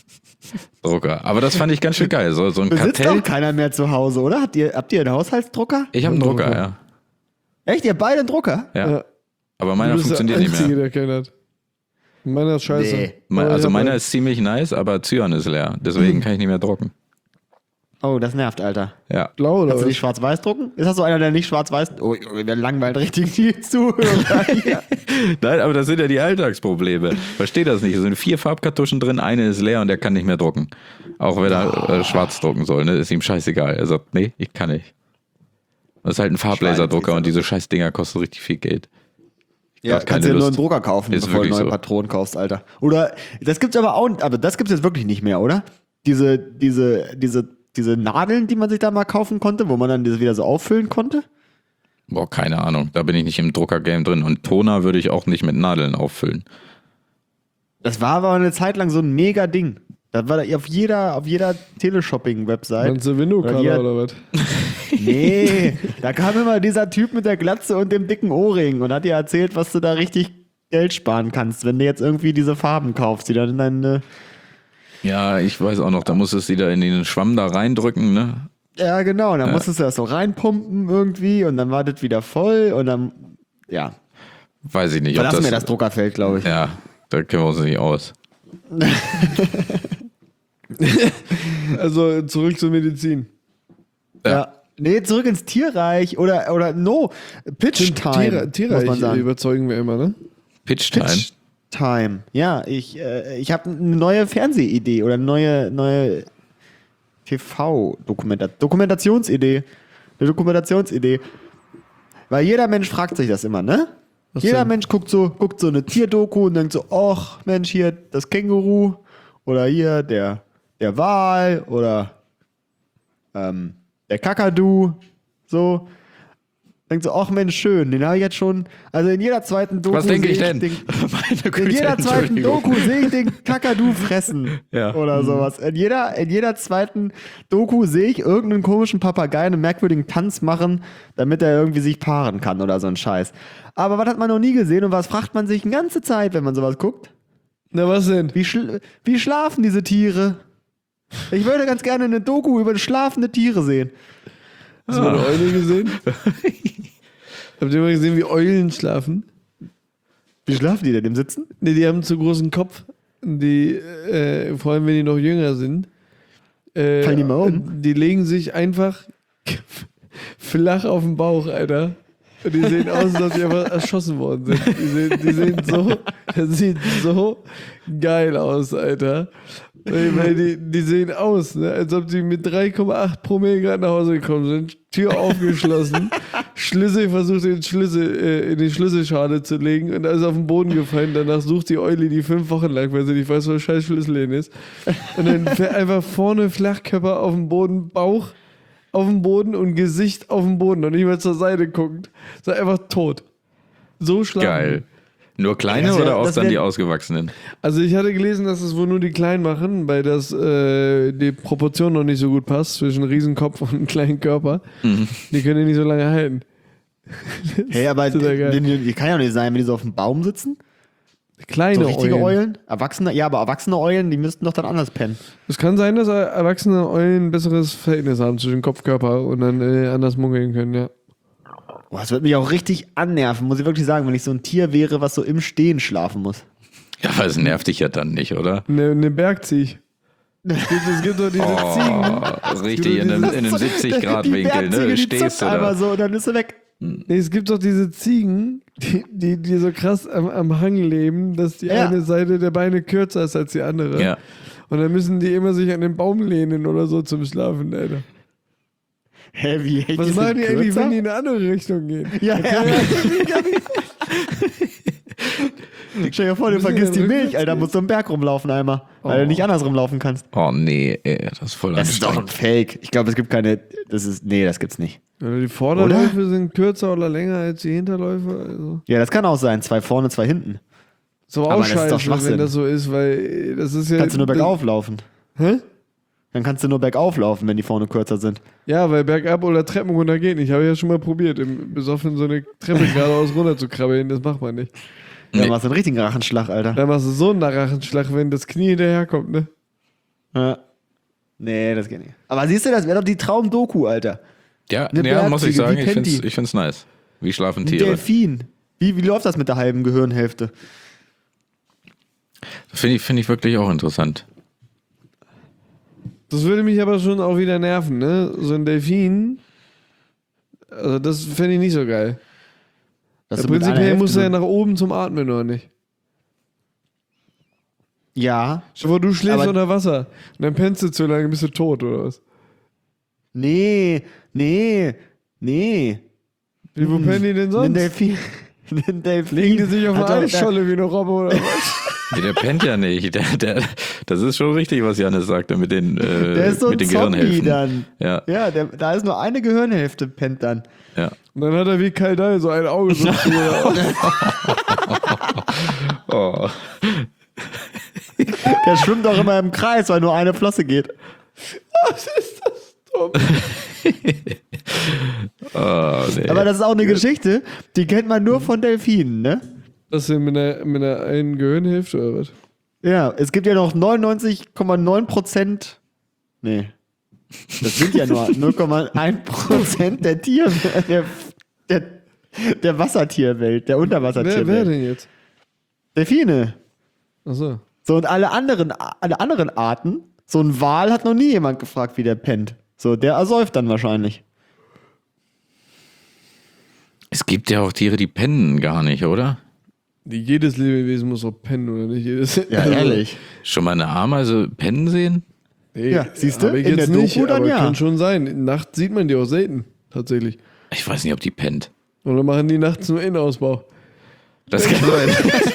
Drucker. Aber das fand ich ganz schön geil. So ein Besitzt Kartell. doch keiner mehr zu Hause, oder? Habt ihr einen Haushaltsdrucker? Ich habe einen Drucker, ja. Echt? Ihr beide einen Drucker? Ja. Aber meiner Du bist funktioniert der nicht Einzige, mehr. der keinen hat. Meiner ist scheiße. Nee. Also meiner ist ziemlich nice, aber Cyan ist leer. Deswegen kann ich nicht mehr drucken. Oh, das nervt, Alter. Ja. Blau oder Kannst du was? nicht schwarz-weiß drucken? Ist das so einer, der nicht schwarz-weiß... Oh, wir langweilt richtig die Zuhörer hier. Nein, aber das sind ja die Alltagsprobleme. Versteht das nicht. Es sind 4 Farbkartuschen drin, eine ist leer und der kann nicht mehr drucken. Auch wenn er schwarz drucken soll, ne? Ist ihm scheißegal. Er sagt, nee, ich kann nicht. Das ist halt ein Farblaserdrucker und diese scheiß Dinger kosten richtig viel Geld. Ja, Grad kannst keine dir nur einen Lust. Drucker kaufen, Ist bevor du wirklich neue so. Patronen kaufst, Alter. Oder, das gibt's aber das gibt's jetzt wirklich nicht mehr, oder? Diese Nadeln, die man sich da mal kaufen konnte, wo man dann das wieder so auffüllen konnte? Boah, keine Ahnung. Da bin ich nicht im Drucker-Game drin. Und Toner würde ich auch nicht mit Nadeln auffüllen. Das war aber eine Zeit lang so ein mega Ding. Das war da auf jeder Teleshopping-Website. Meinst du Window-Color oder was? Nee, da kam immer dieser Typ mit der Glatze und dem dicken Ohrring und hat dir erzählt, was du da richtig Geld sparen kannst, wenn du jetzt irgendwie diese Farben kaufst, die dann in deine... Ja, ich weiß auch noch, da musstest du wieder in den Schwamm da reindrücken, ne? Ja, genau, dann musstest du das so reinpumpen irgendwie und dann war das wieder voll und dann, ja. Weiß ich nicht. Verlassen wir das Druckerfeld, glaube ich. Ja, da kennen wir uns nicht aus. Also zurück zur Medizin. Ja. Nee, zurück ins Tierreich oder Pitch-Time, muss man sagen. überzeugen wir immer, ne? Pitch-Time. Pitch-Time. Ja, ich habe eine neue Fernsehidee oder eine neue Dokumentationsidee. Eine Dokumentationsidee. Weil jeder Mensch fragt sich das immer, ne? Jeder Mensch guckt so eine Tierdoku und denkt so, ach Mensch, hier das Känguru oder hier der Wal oder der Kakadu, so. Denkt so, ach Mensch, schön, den habe ich jetzt schon, also in jeder zweiten Doku Was denke ich denn? Meine Güte, in jeder zweiten Doku sehe ich den Kakadu fressen oder sowas. In jeder zweiten Doku sehe ich irgendeinen komischen Papagei einen merkwürdigen Tanz machen, damit er irgendwie sich paaren kann oder so ein Scheiß. Aber was hat man noch nie gesehen und was fragt man sich die ganze Zeit, wenn man sowas guckt? Na, was denn? Wie schlafen diese Tiere? Ich würde ganz gerne eine Doku über schlafende Tiere sehen. Hast du mal eine Eule gesehen? Habt ihr mal gesehen, wie Eulen schlafen? Wie schlafen die denn im Sitzen? Ne, die haben einen zu großen Kopf. Die, vor allem wenn die noch jünger sind, fallen die mal um? Die legen sich einfach flach auf den Bauch, Alter. Und die sehen aus, als ob die einfach erschossen worden sind. Das sieht so geil aus, Alter. Weil die sehen aus, ne, als ob die mit 3,8 Promille gerade nach Hause gekommen sind. Tür aufgeschlossen, Schlüssel versucht in die Schlüsselschale zu legen und da ist auf den Boden gefallen. Danach sucht die Eule die 5 Wochen lang, weil sie nicht weiß, wo der scheiß Schlüssel hin ist. Und dann einfach vorne Flachkörper auf dem Boden, Bauch auf dem Boden und Gesicht auf dem Boden und nicht mehr zur Seite guckend. So einfach tot. So schlafen. Geil. Nur kleine oder auch dann die ausgewachsenen? Also ich hatte gelesen, dass es wohl nur die Kleinen machen, weil das die Proportion noch nicht so gut passt zwischen Riesenkopf und einem kleinen Körper. Mhm. Die können ja nicht so lange halten. Hey, aber die kann ja nicht sein, wenn die so auf dem Baum sitzen. Kleine so richtige Eulen. Erwachsene, ja, aber erwachsene Eulen, die müssten doch dann anders pennen. Es kann sein, dass erwachsene Eulen ein besseres Verhältnis haben zwischen Kopf, Körper und dann anders munkeln können, ja. Boah, das würde mich auch richtig annerven, muss ich wirklich sagen, wenn ich so ein Tier wäre, was so im Stehen schlafen muss. Ja, aber es nervt dich ja dann nicht, oder? Ne Bergzieh. Es gibt doch diese Ziegen. Richtig, in einem 70-Grad-Winkel, ne? Stehst du da. Einmal so und dann bist du weg. Nee, es gibt doch diese Ziegen, die so krass am Hang leben, dass die eine Seite der Beine kürzer ist als die andere. Ja. Und dann müssen die immer sich an den Baum lehnen oder so zum Schlafen, Alter. Hä, wie? Was machen die eigentlich, wenn die in eine andere Richtung gehen? Ja. Stell dir vor, du vergisst die Milch, Alter, musst du am Berg rumlaufen einmal, weil du nicht anders rumlaufen kannst. Oh nee, ey, das ist voll Das ist doch ein Fake. Ich glaube, es gibt keine, das gibt's nicht. Die Vorderläufe sind kürzer oder länger als die Hinterläufe. Also. Ja, das kann auch sein. 2 vorne, 2 hinten. So auch scheiße, wenn das so ist, weil das ist ja... Kannst du nur bergauf laufen. Hä? Dann kannst du nur bergauf laufen, wenn die vorne kürzer sind. Ja, weil bergab oder Treppen runter geht nicht. Habe ich ja schon mal probiert, im Besoffen so eine Treppe geradeaus runter zu krabbeln. Das macht man nicht. Nee. Dann machst du einen richtigen Rachenschlag, Alter. Dann machst du so einen Rachenschlag, wenn das Knie hinterherkommt, ne? Ja. Nee, das geht nicht. Aber siehst du, das wäre doch die Traum-Doku, Alter. Ja, muss ich sagen, ich find's nice. Wie schlafen Tiere? Delfin. Wie läuft das mit der halben Gehirnhälfte? Finde ich wirklich auch interessant. Das würde mich aber schon auch wieder nerven, ne? So ein Delfin, also das fände ich nicht so geil. Prinzipiell muss er ja nach oben zum Atmen, oder nicht? Ja. Aber du schläfst unter Wasser und dann pennst du zu lange, bist du tot, oder was? Nee. Wie, wo pennen die denn sonst? Ein Delfin. Legen die sich auf eine Eisscholle wie eine Robbe, oder was? Nee, der pennt ja nicht. Das ist schon richtig, was Janis sagte mit den der ist so mit ein den Zombie Gehirnhälften. Dann. Ja, da ist nur eine Gehirnhälfte, pennt dann. Ja. Und dann hat er wie Kaldal so ein Auge so Oh. Der schwimmt auch immer im Kreis, weil nur eine Flosse geht. Was ist das dumm? Oh, nee. Aber das ist auch eine Geschichte, die kennt man nur von Delfinen, ne? Das sind mit einer einen Gehirnhälfte oder was? Ja, es gibt ja noch 99,9%. Nee. Das sind ja nur 0,1% der Tiere, der Wassertierwelt, der Unterwassertierwelt. Wer denn jetzt? Delfine. Achso. So, und alle anderen Arten, so ein Wal hat noch nie jemand gefragt, wie der pennt. So, der ersäuft dann wahrscheinlich. Es gibt ja auch Tiere, die pennen gar nicht, oder? Jedes Lebewesen muss auch pennen, oder nicht? Ja, ehrlich. Schon mal eine Ameise pennen sehen? Nee, ja, siehst du, in der Doku dann ja. Kann schon sein. Nachts sieht man die auch selten, tatsächlich. Ich weiß nicht, ob die pennt. Oder machen die nachts nur Innenausbau? Das kann sein.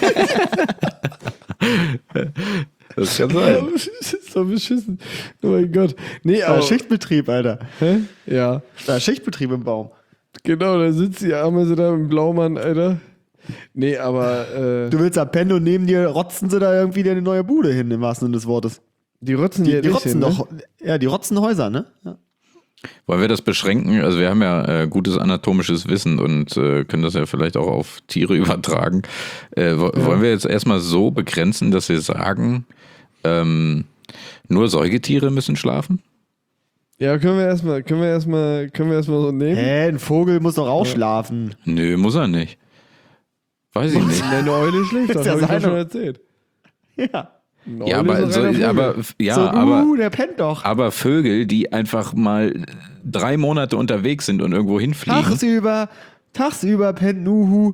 Das kann sein. Das ist doch beschissen. Oh mein Gott. Nee, Da aber... ist Schichtbetrieb, Alter. Hä? Ja. Da ist Schichtbetrieb im Baum. Genau, da sitzt die Arme so da im Blaumann, Alter. Nee, aber... Du willst da pennen und neben dir rotzen sie da irgendwie eine neue Bude hin, im wahrsten Sinne des Wortes. die rotzen Die ja nicht rotzen hin, doch, ja, die rotzen Häuser, ne? Ja. Wollen wir das beschränken? Also wir haben ja gutes anatomisches Wissen und können das ja vielleicht auch auf Tiere übertragen. Wollen wir jetzt erstmal so begrenzen, dass wir sagen, nur Säugetiere müssen schlafen? Ja, können wir erstmal so nehmen? Hä, ein Vogel muss doch auch schlafen. Nö, muss er nicht. Weiß ich nicht. Eine Eule schläft, das ja habe ich ja seine- schon erzählt. Ja. Eine Ja, Eule aber, ist ein reiner Vogel. Der pennt doch. aber Vögel, die einfach mal 3 Monate unterwegs sind und irgendwo hinfliegen. Tagsüber pennt Nuhu.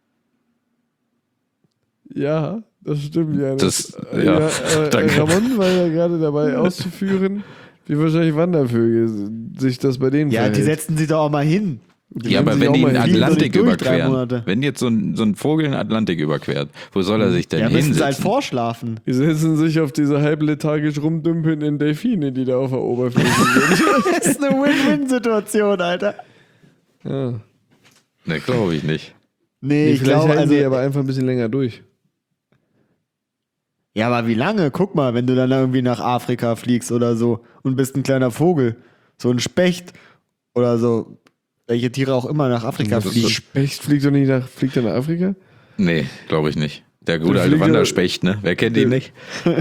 Ja, das stimmt ja. Ja, danke. Ramon war ja gerade dabei auszuführen, wie wahrscheinlich Wandervögel sich das bei denen Ja, verhält. die setzen sich doch auch mal hin. Ja, aber sich wenn auch die mal den hin. Atlantik Fliegen doch nicht durch 3 überqueren, Monate. wenn jetzt so ein Vogel den Atlantik überquert, wo soll er sich denn Ja, müssen sie halt hinsetzen? vorschlafen. Die setzen sich auf diese halblethargisch rumdümpelnden Delfine, die da auf der Oberfläche sind. Das ist eine Win-Win-Situation, Alter. Ja. Ne, glaube ich nicht. Nee, Nee, ich vielleicht glaube, halten also. die aber einfach ein bisschen länger durch. Ja, aber wie lange? Guck mal, wenn du dann irgendwie nach Afrika fliegst oder so und bist ein kleiner Vogel, so ein Specht oder so, welche Tiere auch immer nach Afrika Das ist fliegen. Specht fliegt er nach Afrika? Nee, glaube ich nicht. Der gute Der alte fliegt ja- Wanderspecht, ne? Wer kennt ihn nicht?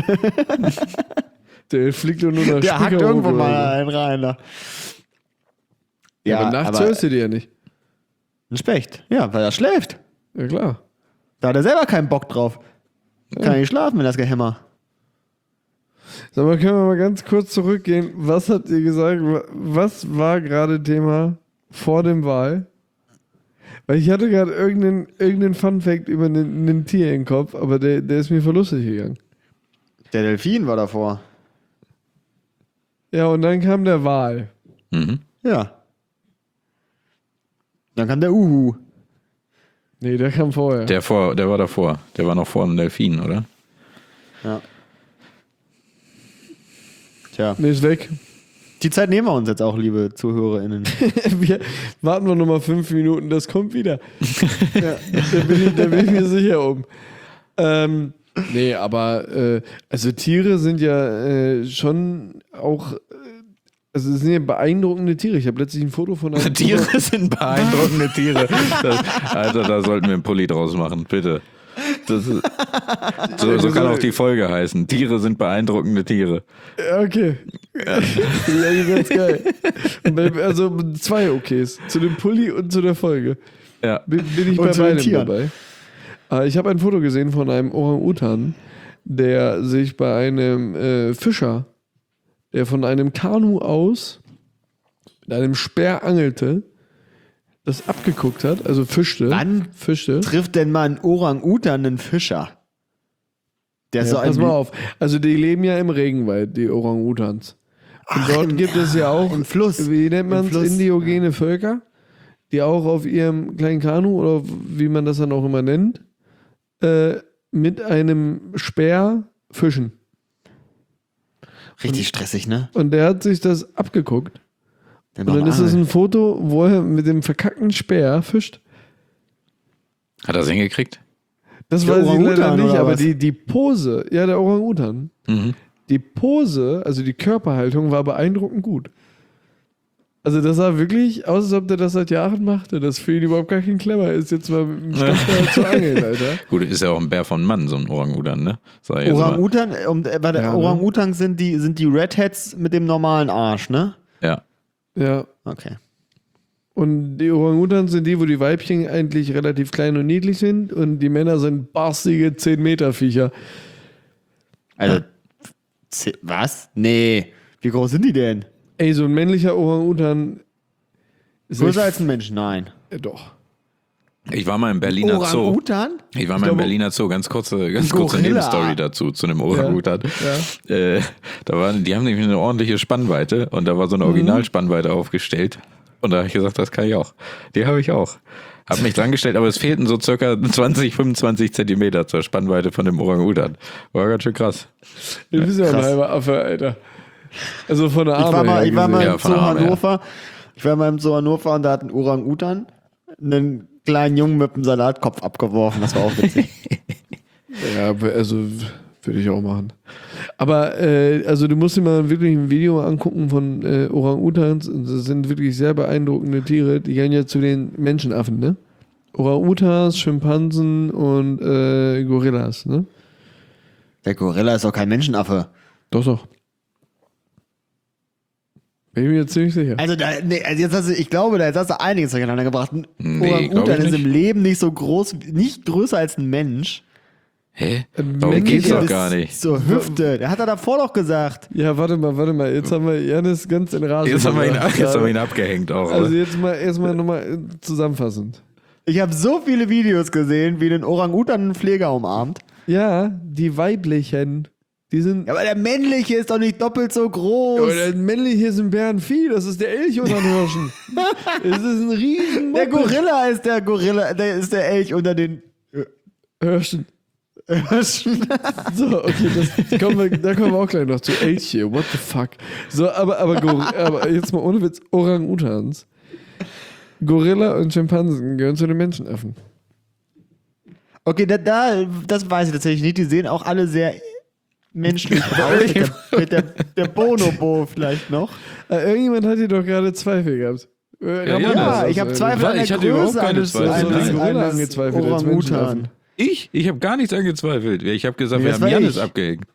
Der fliegt doch nur nach Der hackt Spiekeroog irgendwo oder mal so. einen rein. Da. Ja, aber nachts hörst du die ja nicht. ein Specht. Ja, weil er schläft. Ja, klar. Da hat er selber keinen Bock drauf. Kann nicht schlafen, wenn das Gehämmer. Sag mal, können wir mal ganz kurz zurückgehen. Was habt ihr gesagt? Was war gerade Thema vor dem Wahl? Weil ich hatte gerade irgendeinen Fun-Fact über ein Tier im Kopf, aber der ist mir verlustig gegangen. Der Delfin war davor. Ja, und dann kam der Wal. Mhm. Ja. Dann kam der Uhu. Nee, der kam vorher. Der war davor. Der war noch vor dem Delfin, oder? Ja. Tja. Nee, ist weg. Die Zeit nehmen wir uns jetzt auch, liebe ZuhörerInnen. Wir warten wir nochmal 5 Minuten, das kommt wieder. Ja, da bin ich mir sicher um. Nee, aber also Tiere sind ja schon auch, also es sind ja beeindruckende Tiere. Ich habe letztlich ein Foto von einem Tiere sind beeindruckende Tiere. Alter, da sollten wir einen Pulli draus machen, bitte. So kann auch die Folge heißen. Tiere sind beeindruckende Tiere. Ja, okay. Finde ich eigentlich ganz geil. Also 2 Okays. Zu dem Pulli und zu der Folge. Ja. Bin ich Und bei zu den beidem Tieren. dabei. Ich habe ein Foto gesehen von einem Orang-Utan, der sich bei einem Fischer, der von einem Kanu aus mit einem Speer angelte, das abgeguckt hat, also fischte. Wann Fischte. trifft denn mal ein Orang-Utan einen Fischer? Der ist Ja, so pass ein mal auf. Also die leben ja im Regenwald, die Orang-Utans. Und dort gibt es ja auch, im Fluss. wie nennt man Im es, Fluss. indiogene Völker, die auch auf ihrem kleinen Kanu oder wie man das dann auch immer nennt, mit einem Speer fischen. Richtig stressig, ne? Und der hat sich das abgeguckt. Der Und dann macht ist es Angeln. ein Foto, wo er mit dem verkackten Speer fischt. Hat er es hingekriegt? Das Der weiß ich leider Orang-Utan nicht, oder aber was? die Pose, ja, der Orang-Utan. Mhm. Die Pose, also die Körperhaltung war beeindruckend gut. Also das sah wirklich aus, als ob der das seit Jahren machte. Das für ihn überhaupt gar kein Clever ist, jetzt mal mit dem Stock zu angeln, Alter. Gut, ist ja auch ein Bär von Mann, so ein Orang-Utan, ne? Sag ich jetzt mal. Orang-Utan, warte, Ja, ne? Orang-Utan sind die Redheads mit dem normalen Arsch, ne? Ja. Ja. Okay. Und die Orang-Utans sind die, wo die Weibchen eigentlich relativ klein und niedlich sind und die Männer sind barstige 10-Meter-Viecher. Also, was? Nee. Wie groß sind die denn? Ey, so ein männlicher Orang-Utan ist Größer echt- als ein Mensch? Nein. Doch. Ich war mal im Berliner Zoo. Orang-Utan? Ich war mal im Berliner Zoo, ganz kurze Gorilla. Nebenstory dazu, zu einem Orang-Utan. Ja. Die haben nämlich eine ordentliche Spannweite und da war so eine Originalspannweite aufgestellt. Und da habe ich gesagt, das kann ich auch. Die habe ich auch. Hab mich dran gestellt, aber es fehlten so circa 20, 25 Zentimeter zur Spannweite von dem Orang-Utan. War ganz schön krass. Du bist ja ein halber Affe, Alter. Also von der Arme Ich war mal Ja, im von Zoo der Arme, Hannover. Ich war mal im Zoo Hannover und da hat ein Orang-Utan einen kleinen Jungen mit einem Salatkopf abgeworfen. Das war auch witzig. Ja, also würde ich auch machen. Aber also du musst dir mal wirklich ein Video angucken von Orang-Utans. Das sind wirklich sehr beeindruckende Tiere. Die gehören ja zu den Menschenaffen, ne? Orang-Utans, Schimpansen und Gorillas, ne? Der Gorilla ist doch kein Menschenaffe. Doch, doch. Bin ich mir jetzt ziemlich sicher. Also, ich glaube, jetzt hast du einiges durcheinander gebracht. Ein Nee, glaub Orang-Utan ich ist im nicht. Leben nicht so groß, nicht größer als ein Mensch. Hä? Mensch Darum geht's ist doch Bis gar nicht. Zur Hüfte. Der hat er davor doch gesagt. Ja, warte mal. Jetzt haben wir Janis ganz in Rage. Jetzt haben wir gebracht. ihn abgehängt auch. Also oder? jetzt mal erstmal nochmal zusammenfassend. Ich habe so viele Videos gesehen, wie ein Orang-Utan einen Pfleger umarmt. Ja, die weiblichen, die sind. Ja, aber der männliche ist doch nicht doppelt so groß. Aber der männliche ist ein Bärenvieh, das ist der Elch unter den Hirschen. Es ist ein riesen Der Gorilla, der ist der Elch unter den Hirschen. Hirschen. So, okay, da kommen wir auch gleich noch zu Elch hier. What the fuck? So, aber jetzt mal ohne Witz, Orang-Utans. Gorilla und Schimpansen gehören zu den Menschenaffen. Okay, das weiß ich tatsächlich nicht. Die sehen auch alle sehr menschlich aus. Der Bonobo vielleicht noch. Irgendjemand hat hier doch gerade Zweifel gehabt. Ja, ich habe Zweifel an der Ich hatte überhaupt Größe keine eines, Zweifel. eines, Gorilla eines angezweifelt als Orang-Utan. Menschenaffen. Ich habe gar nichts angezweifelt. Ich habe gesagt, Ja, wir das haben war Janis ich. abgehängt.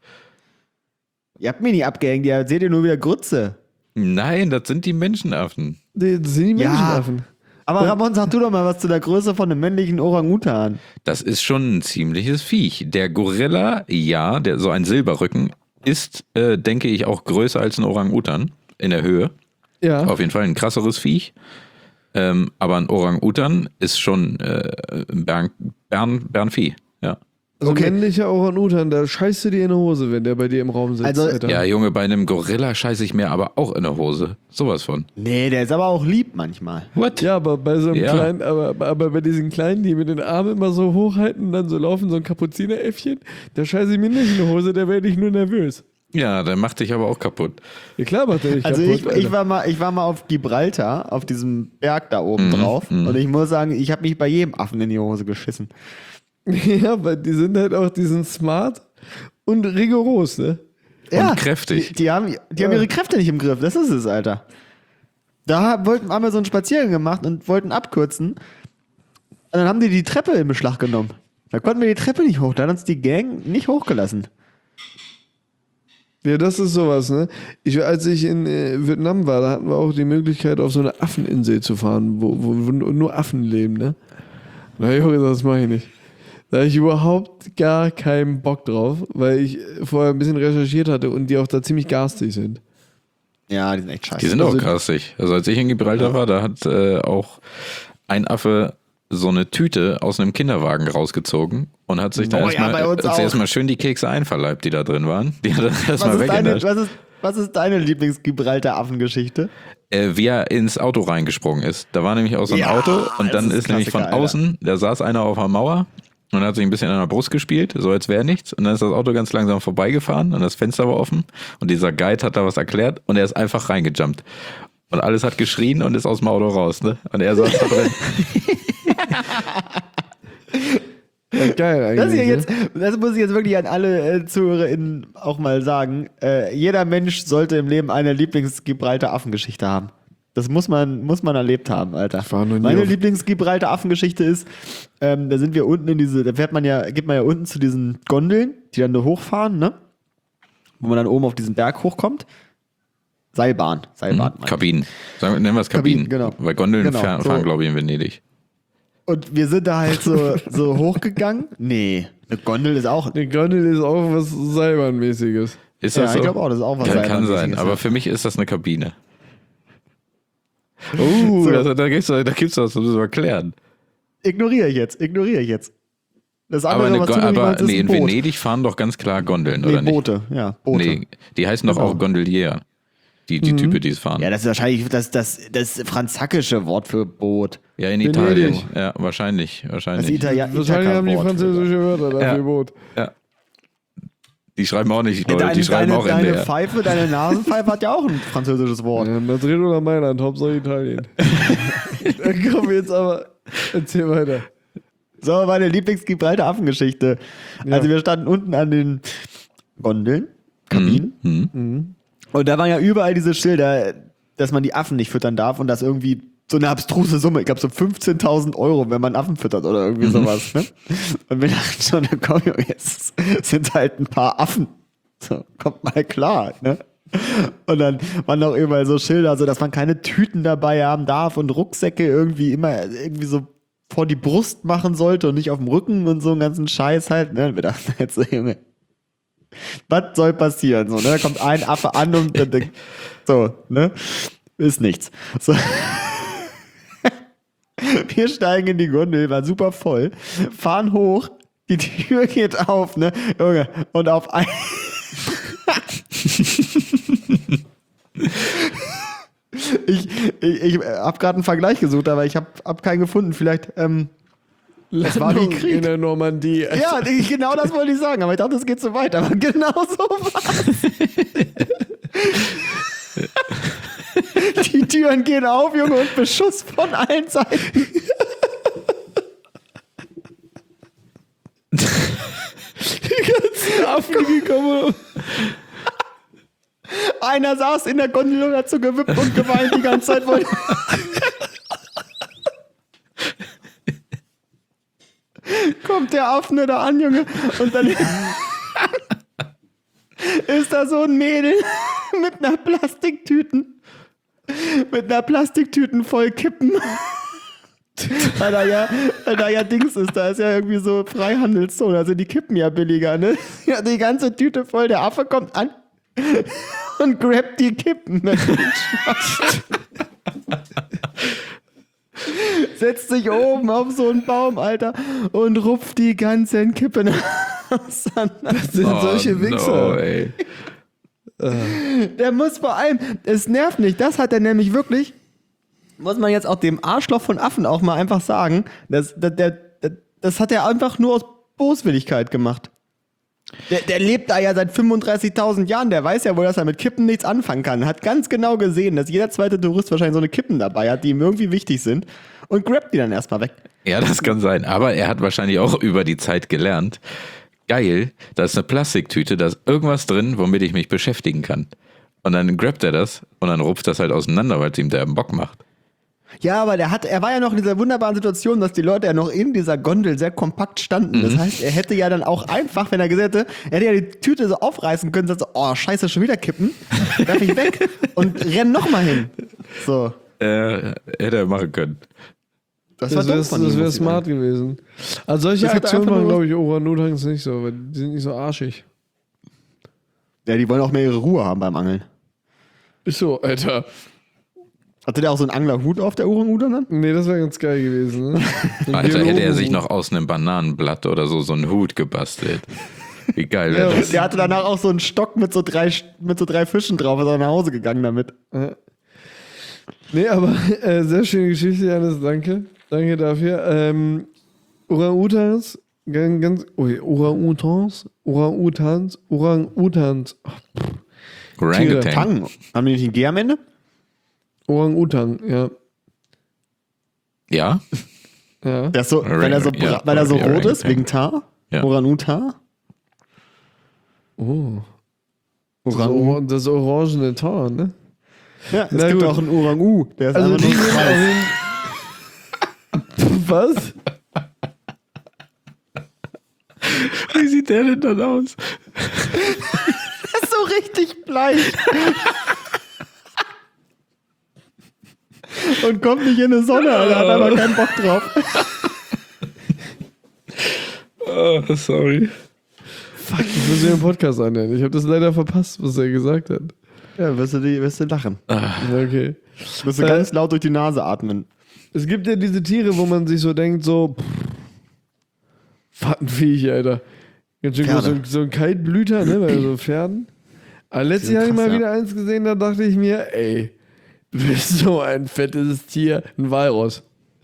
Ihr habt mich nicht abgehängt, ihr seht ihr nur wieder Grütze. Nein, das sind die Menschenaffen. Das sind die Ja. Menschenaffen. Aber Ramon, sag du doch mal was zu der Größe von einem männlichen Orang-Utan. Das ist schon ein ziemliches Viech. Der Gorilla, ja, so ein Silberrücken, ist, denke ich, auch größer als ein Orang-Utan in der Höhe. Ja. Auf jeden Fall ein krasseres Viech. Aber ein Orang-Utan ist schon ein Bärenvieh. Ja. Also Okay. männlicher Orang-Utan, da scheißt du dir in die Hose, wenn der bei dir im Raum sitzt, Also- Alter. Ja, Junge, bei einem Gorilla scheiße ich mir aber auch in der Hose. Sowas von. Nee, der ist aber auch lieb manchmal. What? Ja, aber bei so einem Ja. kleinen, aber bei diesen kleinen, die mit den Armen immer so hochhalten und dann so laufen, so ein Kapuzineräffchen, da scheiße ich mir nicht in die Hose, da werde ich nur nervös. Ja, der macht dich aber auch kaputt. Ja klar macht er dich Also kaputt, ich war mal auf Gibraltar, auf diesem Berg da oben drauf. Und ich muss sagen, ich habe mich bei jedem Affen in die Hose geschissen. Ja, weil die sind halt auch, die sind smart und rigoros, ne? Ja, kräftig. Die haben ihre Kräfte nicht im Griff, das ist es, Alter. Da haben wir so einen Spaziergang gemacht und wollten abkürzen. Und dann haben die Treppe in Beschlag genommen. Da konnten wir die Treppe nicht hoch, da hat uns die Gang nicht hochgelassen. Ja, das ist sowas, ne? Als ich in Vietnam war, da hatten wir auch die Möglichkeit, auf so eine Affeninsel zu fahren, wo nur Affen leben, ne? Da hab ich auch gesagt, das mache ich nicht. Da habe ich überhaupt gar keinen Bock drauf, weil ich vorher ein bisschen recherchiert hatte und die auch da ziemlich garstig sind. Ja, die sind echt scheiße. Die sind auch krassig. Also als ich in Gibraltar war, da hat auch ein Affe so eine Tüte aus einem Kinderwagen rausgezogen und hat sich da Oh ja, bei uns auch. erstmal schön die Kekse einverleibt, die da drin waren. Die hat er erstmal weggenascht. Was ist deine Lieblings-Gibraltar-Affengeschichte? Wie er ins Auto reingesprungen ist. Da war nämlich auch so ein Ja, Auto und das dann ist ist nämlich von Klassiker, außen, da saß einer auf der Mauer und hat sich ein bisschen an der Brust gespielt, so als wäre nichts. Und dann ist das Auto ganz langsam vorbeigefahren und das Fenster war offen und dieser Guide hat da was erklärt und er ist einfach reingejumpt. Und alles hat geschrien und ist aus dem Auto raus, ne? Und er saß da drin. Ja, geil eigentlich. Das muss ich jetzt wirklich an alle ZuhörerInnen auch mal sagen. Jeder Mensch sollte im Leben eine Lieblings-Gibraltar-Affengeschichte haben. Das muss man erlebt haben, Alter. war noch nie Meine auf- Lieblings-Gibraltar-Affengeschichte ist, da sind wir unten da geht man ja unten zu diesen Gondeln, die dann da hochfahren, ne? Wo man dann oben auf diesen Berg hochkommt. Seilbahn. Kabinen. Nennen wir es Kabinen. Kabinen, genau. Weil Gondeln Genau, fahren, so. glaube ich, in Venedig. Und wir sind da halt so hochgegangen. Nee, eine Gondel ist auch. Eine Gondel ist auch was Seilbahnmäßiges. Ist Ja, das so? ich glaube auch, das ist auch was Kann sein, Seilbahnmäßiges, aber ja. für mich ist das eine Kabine. So. Da gibt's was zu erklären. Ignoriere ich jetzt. Das andere, Aber, was du nämlich meinst, ist in ein Boot. Venedig fahren doch ganz klar Gondeln, Nee, oder nicht? Boote, ja, Boote. Nee, die heißen doch Genau. auch Gondolier. die Typen, die es fahren. Ja, das ist wahrscheinlich das französische Wort für Boot. Ja, in Italien. Ja, wahrscheinlich. Das Wahrscheinlich haben die französische Wörter dafür Boot. Ja. Die schreiben auch nicht, Deine NDR. Pfeife, deine Nasenpfeife hat ja auch ein französisches Wort. Madrid oder Mailand, Hauptsache Italien. Dann kommen wir jetzt aber, erzähl weiter. So, meine Lieblings-Gibraltar-Affengeschichte. Ja. Also wir standen unten an den Gondeln, Kabinen. Und da waren ja überall diese Schilder, dass man die Affen nicht füttern darf und das irgendwie so eine abstruse Summe. Ich glaube so 15.000 €, wenn man Affen füttert oder irgendwie sowas. Ne? Und wir dachten schon, komm, jetzt sind halt ein paar Affen. So, kommt mal klar. Ne? Und dann waren auch überall so Schilder, so dass man keine Tüten dabei haben darf und Rucksäcke irgendwie immer irgendwie so vor die Brust machen sollte und nicht auf dem Rücken und so einen ganzen Scheiß halt. Ne? Und wir dachten jetzt so, Junge, was soll passieren? So, ne? Da kommt ein Affe an und dann denkt, so, ne? Ist nichts. So. Wir steigen in die Gondel, war super voll, fahren hoch, die Tür geht auf, ne? Junge, und auf ein... Ich habe gerade einen Vergleich gesucht, aber ich hab keinen gefunden. Vielleicht, das war die Krieg in der Normandie. Ja, genau das wollte ich sagen, aber ich dachte, es geht so weiter. Aber genau so war's. Die Türen gehen auf, Junge, und Beschuss von allen Seiten. Die ganzen Affen gekommen. Einer saß in der Gondel und hat so gewippt und geweint die ganze Zeit. Kommt der Affe da an, Junge, und dann ist da so ein Mädel mit einer Plastiktüten voll Kippen. Weil da ja Dings ist, da ist ja irgendwie so Freihandelszone, also die kippen ja billiger, ne? Ja, die ganze Tüte voll, der Affe kommt an und grabt die Kippen. Setzt sich oben auf so einen Baum, Alter, und rupft die ganzen Kippen auseinander. Das sind solche Wichser. No, ey. Der muss vor allem, es nervt nicht, das hat er nämlich wirklich, muss man jetzt auch dem Arschloch von Affen auch mal einfach sagen, das hat er einfach nur aus Boswilligkeit gemacht. Der lebt da ja seit 35.000 Jahren, der weiß ja wohl, dass er mit Kippen nichts anfangen kann. Hat ganz genau gesehen, dass jeder zweite Tourist wahrscheinlich so eine Kippen dabei hat, die ihm irgendwie wichtig sind und grabt die dann erstmal weg. Ja, das kann sein. Aber er hat wahrscheinlich auch über die Zeit gelernt. Geil, da ist eine Plastiktüte, da ist irgendwas drin, womit ich mich beschäftigen kann. Und dann grabt er das und dann rupft das halt auseinander, weil es ihm derben Bock macht. Ja, aber er war ja noch in dieser wunderbaren Situation, dass die Leute ja noch in dieser Gondel sehr kompakt standen. Das heißt, er hätte ja dann auch einfach, wenn er gesehen hätte, er hätte ja die Tüte so aufreißen können, so, oh, scheiße, schon wieder kippen, werf ich weg und renn nochmal hin. So. Hätte er machen können. Das wäre smart gewesen. Also solche Das hat Aktionen einfach machen, nur- glaube ich, Orang-Utans nicht so, weil die sind nicht so arschig. Ja, die wollen auch mehr ihre Ruhe haben beim Angeln. Ist so, Alter. Hatte der auch so einen Anglerhut auf, der Orang-Utan dann? Nee, das wäre ganz geil gewesen. Ne? Alter, hätte er sich noch aus einem Bananenblatt oder so einen Hut gebastelt. Wie geil wäre das? Der hatte danach auch so einen Stock mit so drei Fischen drauf, ist er nach Hause gegangen damit. Nee, aber sehr schöne Geschichte, Janis, danke. Danke dafür. Orang-Utans, Orang-Utans. Orangutan. Tang. Haben die nicht ein G am Ende? Orang-Utan, ja. Ja? Ja. Der ist so, weil er so rot ist, wegen Tar? Ja. Orang-Utan? Oh. Orang-U. Das orangene Tor, ne? Ja, es Na gibt gut. auch einen Orang-U. Der ist Also einfach die nur sind weiß. Was? Wie sieht der denn dann aus? Der ist so richtig bleich. Und kommt nicht in die Sonne, Alter. Hat aber keinen Bock drauf. Oh, sorry. Fuck, ich muss mir den Podcast anhören. Ich habe das leider verpasst, was er gesagt hat. Ja, wirst du lachen. Okay. Wirst du ganz laut durch die Nase atmen. Es gibt ja diese Tiere, wo man sich so denkt, so, was ein Viech, Alter. Ganz schön groß, Pferde. so ein Kaltblüter, ne, bei so Pferden. Aber letztes Jahr habe ich mal wieder eins gesehen, da dachte ich mir, ey, du bist so ein fettes Tier, ein Walross.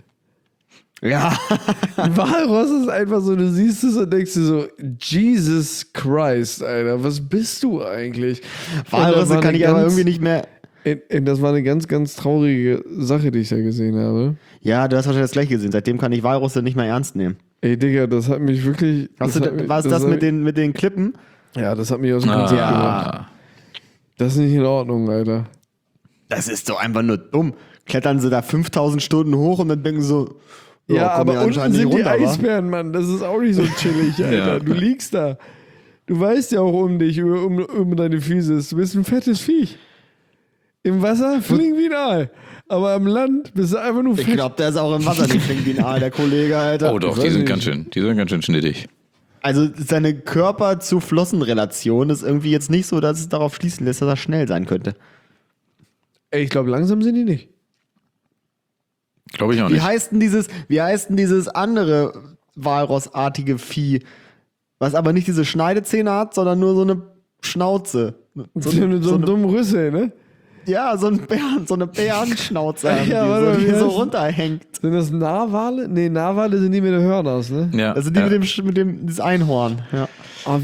Ja. Ein Walross ist einfach so, du siehst es und denkst dir so, Jesus Christ, Alter, was bist du eigentlich? Walrosse kann ich aber irgendwie nicht mehr... Das war eine ganz, ganz traurige Sache, die ich da gesehen habe. Ja, du hast wahrscheinlich das gleiche gesehen. Seitdem kann ich Walrosse nicht mehr ernst nehmen. Ey, Digga, das hat mich wirklich... War es das mit den Klippen? Ja, das hat mich aus dem Konzept gemacht. Das ist nicht in Ordnung, Alter. Das ist doch einfach nur dumm. Klettern sie da 5000 Stunden hoch und dann denken sie so... Ja, aber unten sind die Eisbären, Mann. Das ist auch nicht so chillig, Alter. Ja. Du liegst da. Du weißt ja auch um dich, um deine Physis. Du bist ein fettes Viech. Im Wasser fliegen wie ein Aal. Aber am Land bist du einfach nur fett. Ich glaube, der ist auch im Wasser nicht fliegen wie ein Aal, der Kollege, Alter. Oh doch, die sind ganz schön schnittig. Also seine Körper-zu-Flossen-Relation ist irgendwie jetzt nicht so, dass es darauf schließen lässt, dass er schnell sein könnte. Ey, ich glaube, langsam sind die nicht. Glaube ich auch Wie nicht. heißt denn dieses andere Walrossartige Vieh, was aber nicht diese Schneidezähne hat, sondern nur so eine Schnauze. So einen dummen Rüssel, ne? Ja, so eine Bärenschnauze, Ja, die so runterhängt. Sind das Narwale? Nee, Narwale sind die mit den Hörnern, ne? Ja, Also die mit dem das Einhorn. Ja. Oh,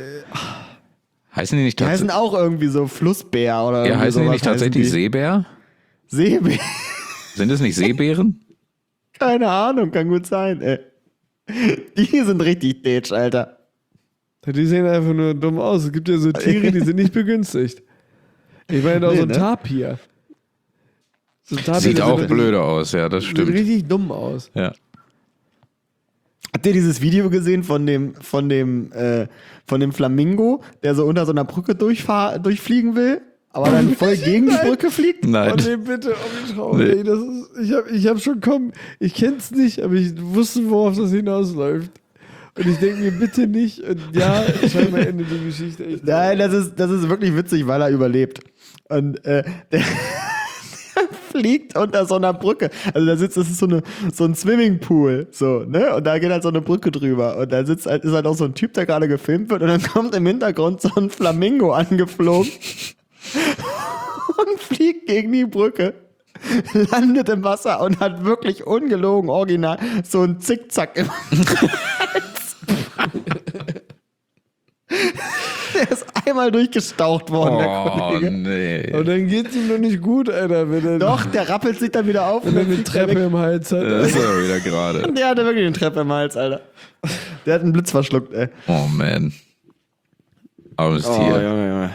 heißen die nicht Die heißen auch irgendwie so Flussbär oder Ja, heißen die sowas nicht tatsächlich Seebär? Seebär? Sind es nicht Seebären? Keine Ahnung, kann gut sein, ey. Die sind richtig dätsch, Alter. Die sehen einfach nur dumm aus. Es gibt ja so Tiere, die sind nicht begünstigt. Ich meine auch so ein Tapir. So ein Tapir Sieht auch blöde aus, ja, das Sieht stimmt. richtig dumm aus. Ja. Habt ihr dieses Video gesehen von dem Flamingo, der so unter so einer Brücke durchfliegen will, aber dann voll gegen die Brücke fliegt? Nein. Oh nee, bitte, oh wie traurig. Nee. Ich hab schon ich kenn's nicht, aber ich wusste, worauf das hinausläuft. Und ich denke mir, bitte nicht. Und ja, scheinbar endet die Geschichte echt. Nein, das ist wirklich witzig, weil er überlebt. Und der fliegt unter so einer Brücke. Also das ist so ein Swimmingpool, so, ne? Und da geht halt so eine Brücke drüber. Und da ist halt auch so ein Typ, der gerade gefilmt wird. Und dann kommt im Hintergrund so ein Flamingo angeflogen und fliegt gegen die Brücke. Landet im Wasser und hat wirklich ungelogen original so ein Zickzack im Der ist einmal durchgestaucht worden, der Kollege. Nee. Aber dann geht's ihm doch nicht gut, Alter. Wenn er, Doch, der rappelt sich dann wieder auf. wenn er eine fliegt er Treppe weg. im Hals hat. Das ist ja wieder gerade. Der hatte wirklich eine Treppe im Hals, Alter. Der hat einen Blitz verschluckt, ey. Oh man. Armes Tier. Junge.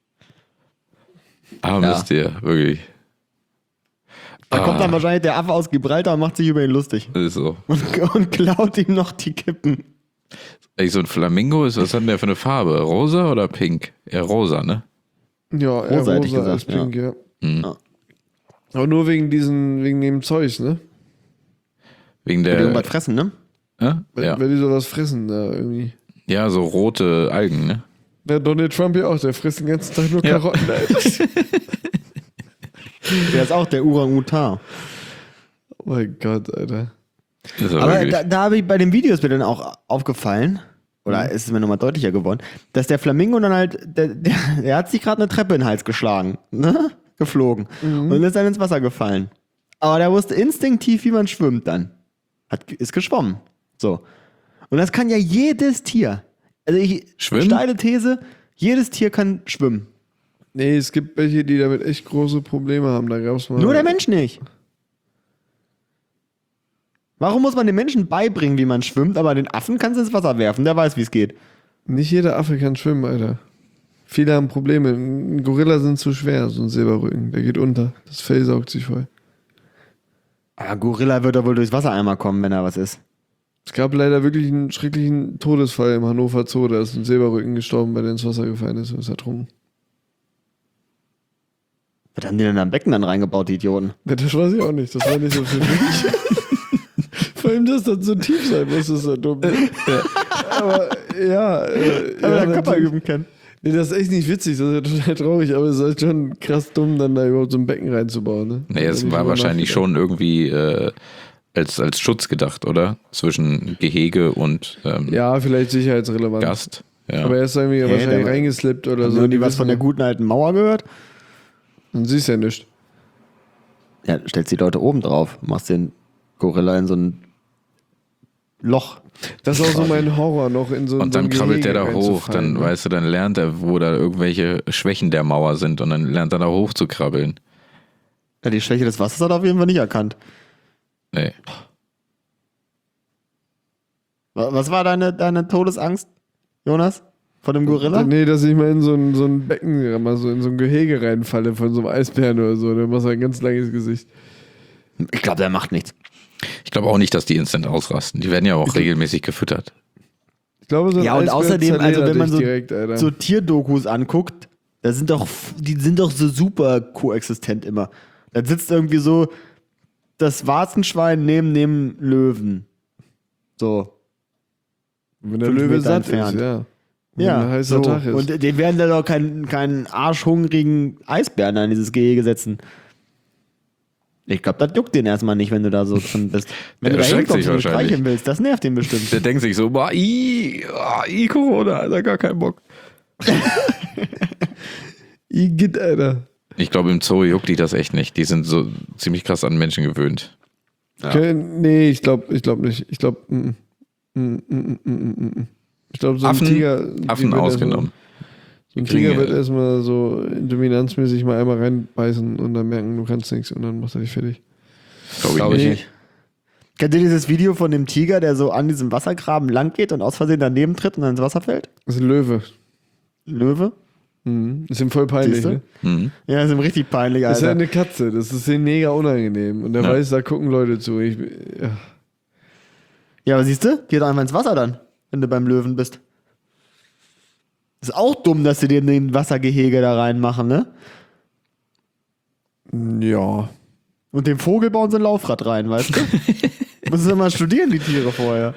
Armes Tier, wirklich. Da kommt dann wahrscheinlich der Affe aus Gibraltar und macht sich über ihn lustig. Ist so. Und klaut ihm noch die Kippen. Ey, so ein Flamingo, was hat denn der für eine Farbe? Rosa oder pink? Eher rosa, ne? Ja, eher Rosa hätte ich rosa als gesagt, pink, ja. Ja. Aber nur wegen dem Zeug, ne? Wegen Die der. irgendwas fressen, ne? Ja. Weil die sowas fressen da irgendwie. Ja, so rote Algen, ne? Der Donald Trump ja auch, der frisst den ganzen Tag nur Karotten, Alter. Der ist auch der Orang-Utan. Oh mein Gott, Alter. Ist er Aber wirklich. da habe ich bei den Videos mir dann auch aufgefallen, oder ist es mir nochmal deutlicher geworden, dass der Flamingo dann halt, der hat sich gerade eine Treppe in den Hals geschlagen, ne? Geflogen. Und ist dann ins Wasser gefallen. Aber der wusste instinktiv, wie man schwimmt dann. Ist geschwommen. So. Und das kann ja jedes Tier. Also Schwimmen? steile These, jedes Tier kann schwimmen. Nee, es gibt welche, die damit echt große Probleme haben. Da gab's mal. Nur der Mensch nicht. Warum muss man den Menschen beibringen, wie man schwimmt, aber den Affen kannst du ins Wasser werfen, der weiß, wie es geht. Nicht jeder Affe kann schwimmen, Alter. Viele haben Probleme. Ein Gorilla sind zu schwer, so ein Silberrücken. Der geht unter. Das Fell saugt sich voll. Ah, Gorilla wird doch wohl durchs Wasser einmal kommen, wenn er was ist. Es gab leider wirklich einen schrecklichen Todesfall im Hannover Zoo. Da ist ein Silberrücken gestorben, weil der ins Wasser gefallen ist und ist ertrunken. Was haben die denn am Becken dann reingebaut, die Idioten? Ja, das weiß ich auch nicht. Das war nicht so viel. Vor allem, dass das so tief sein muss, ist ja dumm. Aber ja. Aber der Körper üben können. Nee, das ist echt nicht witzig. Das ist ja total traurig. Aber es ist halt schon krass dumm, dann da überhaupt so ein Becken reinzubauen. Ne? Nee, es war wahrscheinlich schon irgendwie als Schutz gedacht, oder? Zwischen Gehege und Ja, vielleicht sicherheitsrelevant. Gast. Ja. Aber er ist irgendwie wahrscheinlich reingeslippt oder Haben so. die was von der guten alten Mauer gehört? Dann siehst du ja nicht. Ja, stellst die Leute oben drauf, machst den Gorilla in so ein Loch. Das ist auch so mein Horror noch in so Und so dann ein krabbelt der Gehege da hoch, reinzufallen, dann, ne? weißt du, dann lernt er, wo da irgendwelche Schwächen der Mauer sind und dann lernt er da hoch zu krabbeln. Ja, die Schwäche des Wassers hat er auf jeden Fall nicht erkannt. Nee. Was war deine Todesangst, Jonas? Vor dem Gorilla? Nee, dass ich mal in so ein Becken, mal so in so ein Gehege reinfalle von so einem Eisbären oder so. Dann machst du ein ganz langes Gesicht. Ich glaube, der macht nichts. Ich glaube auch nicht, dass die instant ausrasten. Die werden ja auch regelmäßig gefüttert. Ich glaube, so ein Ja, und Eisbär außerdem, also zerledert wenn man dich so, direkt, Alter. so Tierdokus anguckt, die sind doch so super koexistent immer. Da sitzt irgendwie so das Warzenschwein neben dem Löwen. So. Wenn der 5 Löwe Meter satt entfernt. ist, ja. Wenn Ja, ein heißer so. Tag ist. Und den werden da doch keinen arschhungrigen Eisbären an dieses Gehege setzen. Ich glaube, das juckt den erstmal nicht, wenn du da so drin bist. Wenn Der du da erschreckt hinkommst sich und wahrscheinlich. streicheln willst, das nervt den bestimmt. Der denkt sich so, boah, Corona, Alter, gar keinen Bock. Igitt, Alter. Ich glaube, im Zoo juckt die das echt nicht. Die sind so ziemlich krass an Menschen gewöhnt. Ja. Okay, nee, ich glaube nicht. Ich glaube, ich glaube, so ein Affen, Tiger. die Affen wird ausgenommen. So ein kriegen Tiger ja- wird erstmal so dominanzmäßig mal einmal reinbeißen und dann merken, du kannst nichts und dann macht er dich fertig. Glaube ich Nee. nicht. Kennt ihr dieses Video von dem Tiger, der so an diesem Wassergraben lang geht und aus Versehen daneben tritt und dann ins Wasser fällt? Das ist ein Löwe. Löwe? Ist ihm voll peinlich, Siehste? ne? Mhm. Ja, ist ihm richtig peinlich, Das ist ja Alter. eine Katze, das ist ihm mega unangenehm. Und der Ja. weiß, da gucken Leute zu. Ja. Ja, aber siehst du? Geh doch einfach ins Wasser dann, wenn du beim Löwen bist. Ist auch dumm, dass sie dir den Wassergehege da reinmachen, ne? Ja. Und dem Vogel bauen sie ein Laufrad rein, weißt du? Müssen sie mal studieren, die Tiere vorher.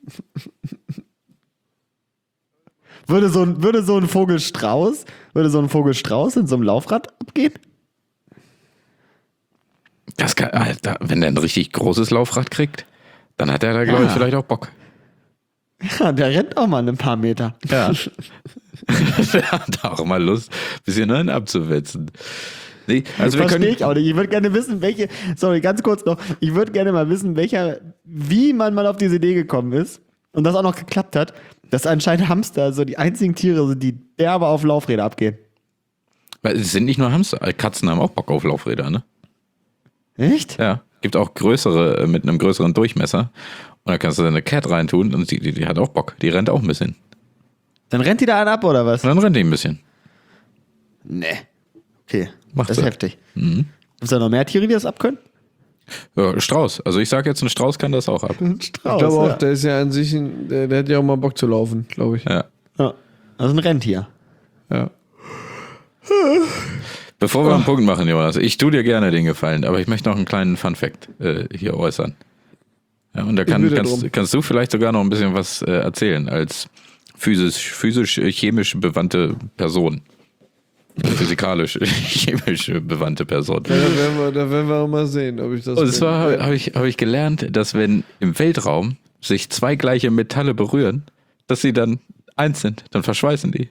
Würde so ein Vogelstrauß in so einem Laufrad abgehen? Das kann, Alter, wenn der ein richtig großes Laufrad kriegt, dann hat er da, glaube ich, Ja. vielleicht auch Bock. Ja, der rennt auch mal ein paar Meter. Ja. Der hat auch mal Lust, ein bisschen einen abzuwetzen. Nee, also wir Verstehe können, ich auch nicht. Ich würde gerne wissen, ganz kurz noch, ich würde gerne mal wissen, wie man mal auf diese Idee gekommen ist und das auch noch geklappt hat, dass anscheinend Hamster so die einzigen Tiere sind, die derbe auf Laufräder abgehen. weil es sind nicht nur Hamster, Katzen haben auch Bock auf Laufräder, ne? Echt? Ja, gibt auch größere mit einem größeren Durchmesser und da kannst du eine Cat reintun und die hat auch Bock, die rennt auch ein bisschen. Dann rennt die da einen ab, oder was? Und dann rennt die ein bisschen. Nee. Okay, Macht das ist sie. heftig. Gibt es da noch mehr Tiere, die das abkönnen? Ja, Strauß, also ich sage jetzt, ein Strauß kann das auch ab. Ein Ich Strauß, glaube auch, ja. der ist ja an sich, der hat ja auch mal Bock zu laufen, glaube ich. Ja. Ja. Also ein Rentier. Ja. Bevor wir einen Punkt machen, Jonas, ich tue dir gerne den Gefallen, aber ich möchte noch einen kleinen Funfact hier äußern. Ja, und da bitte drum. kannst du vielleicht sogar noch ein bisschen was erzählen als chemisch bewandte Person. Physikalisch, chemisch bewandte Person. Ja, da werden wir auch mal sehen, ob ich das. Und zwar habe ich gelernt, dass wenn im Weltraum sich zwei gleiche Metalle berühren, dass sie dann eins sind, dann verschweißen die.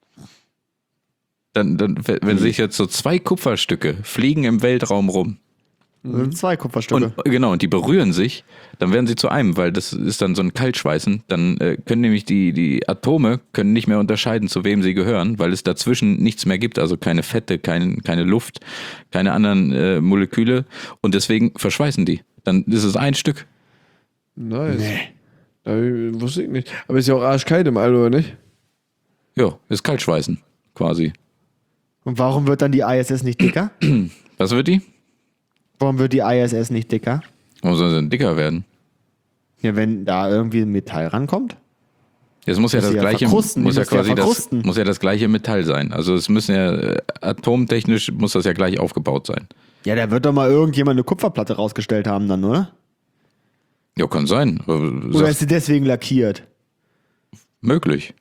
Wenn sich jetzt so zwei Kupferstücke fliegen im Weltraum rum Das sind 2 Kupferstücke. und die berühren sich, dann werden sie zu einem, weil das ist dann so ein Kaltschweißen. Dann können nämlich die Atome können nicht mehr unterscheiden, zu wem sie gehören, weil es dazwischen nichts mehr gibt, also keine Fette, keine Luft, keine anderen Moleküle und deswegen verschweißen die. Dann ist es ein Stück. Nice. Da wusste ich nicht. Aber ist ja auch arschkalt im All, oder nicht? Ja, ist Kaltschweißen quasi. Und warum wird dann die ISS nicht dicker? Was wird die? Warum wird die ISS nicht dicker? Warum soll sie denn dicker werden? Ja, wenn da irgendwie ein Metall rankommt. Es muss ja Muss das sie ja gleiche, verkrusten, muss die ja muss ja quasi verkrusten. muss ja das gleiche Metall sein. Also es müssen ja atomtechnisch muss das ja gleich aufgebaut sein. Ja, da wird doch mal irgendjemand eine Kupferplatte rausgestellt haben dann, oder? Ja, kann sein. Aber Oder ist sie deswegen lackiert? möglich.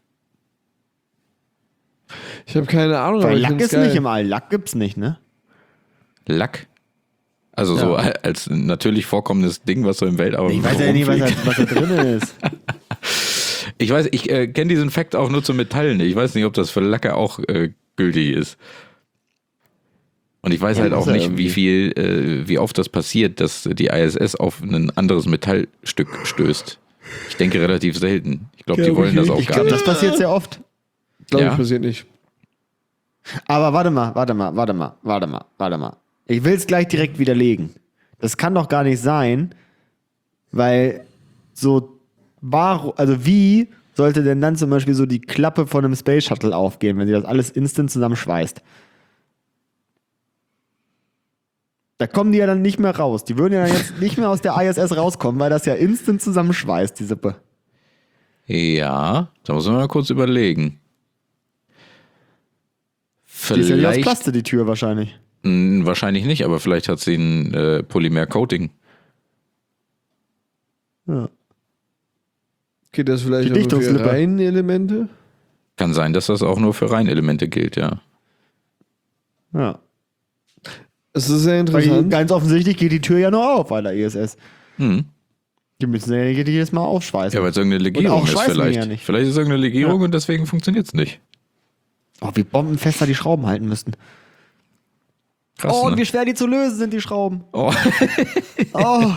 Ich habe keine Ahnung, aber Weil ich Lack find's ist geil. nicht im All. Lack gibt's nicht, ne? Lack. Also so als natürlich vorkommendes Ding, was so im Weltraum Ich weiß ja nicht, was da drin ist. Ich weiß, ich kenne diesen Fakt auch nur zu Metallen. Ich weiß nicht, ob das für Lacke auch gültig ist. Und ich weiß halt auch nicht, wie oft das passiert, dass die ISS auf ein anderes Metallstück stößt. Ich denke relativ selten. Ich glaube, die wollen das auch gar nicht. Das passiert sehr oft. Glaube Ja. ich, passiert nicht. Aber warte mal. Ich will es gleich direkt widerlegen. Das kann doch gar nicht sein, weil wie sollte denn dann zum Beispiel so die Klappe von einem Space Shuttle aufgehen, wenn sie das alles instant zusammenschweißt? Da kommen die ja dann nicht mehr raus. Die würden ja dann jetzt nicht mehr aus der ISS rauskommen, weil das ja instant zusammenschweißt, die Sippe. Ja, da muss man mal kurz überlegen. Die ist ja nicht aus Vielleicht, Plaste, die Tür wahrscheinlich. wahrscheinlich nicht, aber vielleicht hat sie ein Polymer-Coating. Ja. Geht das vielleicht Die auch nur für Dichtungslippe. Reihenelemente? Kann sein, dass das auch nur für Reihenelemente gilt, ja. Ja. Es ist sehr Weil interessant. ganz offensichtlich geht die Tür ja nur auf bei der ISS. Hm. Die müssen ja jedes Mal aufschweißen. Ja, weil es irgendeine Legierung Und auch ist schweißen die vielleicht. ja nicht. Vielleicht ist es irgendeine Legierung Ja. und deswegen funktioniert es nicht. Oh, wie bombenfester die Schrauben halten müssten. Krass, Oh, und ne? wie schwer die zu lösen sind, die Schrauben. Oh. Oh.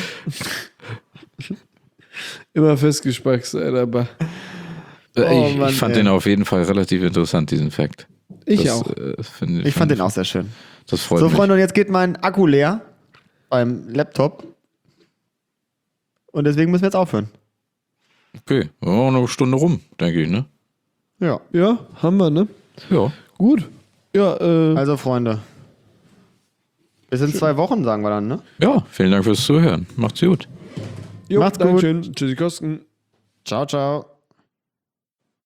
Immer festgespackst, Alter. Aber Oh, Mann, ich fand ey. den auf jeden Fall relativ interessant, diesen Fakt. ich auch. Ich fand den auch sehr schön. Das freut So, mich. Freunde, und jetzt geht mein Akku leer beim Laptop. Und deswegen müssen wir jetzt aufhören. Okay, wir haben auch noch eine Stunde rum, denke ich, ne? Ja. Ja, haben wir, ne? Ja. Gut. Ja, Also, Freunde. Bis in 2 Wochen, sagen wir dann, ne? Ja, vielen Dank fürs Zuhören. Macht's gut. jo, macht's gut. Dankeschön. Tschüssi, Kosten. Ciao, ciao.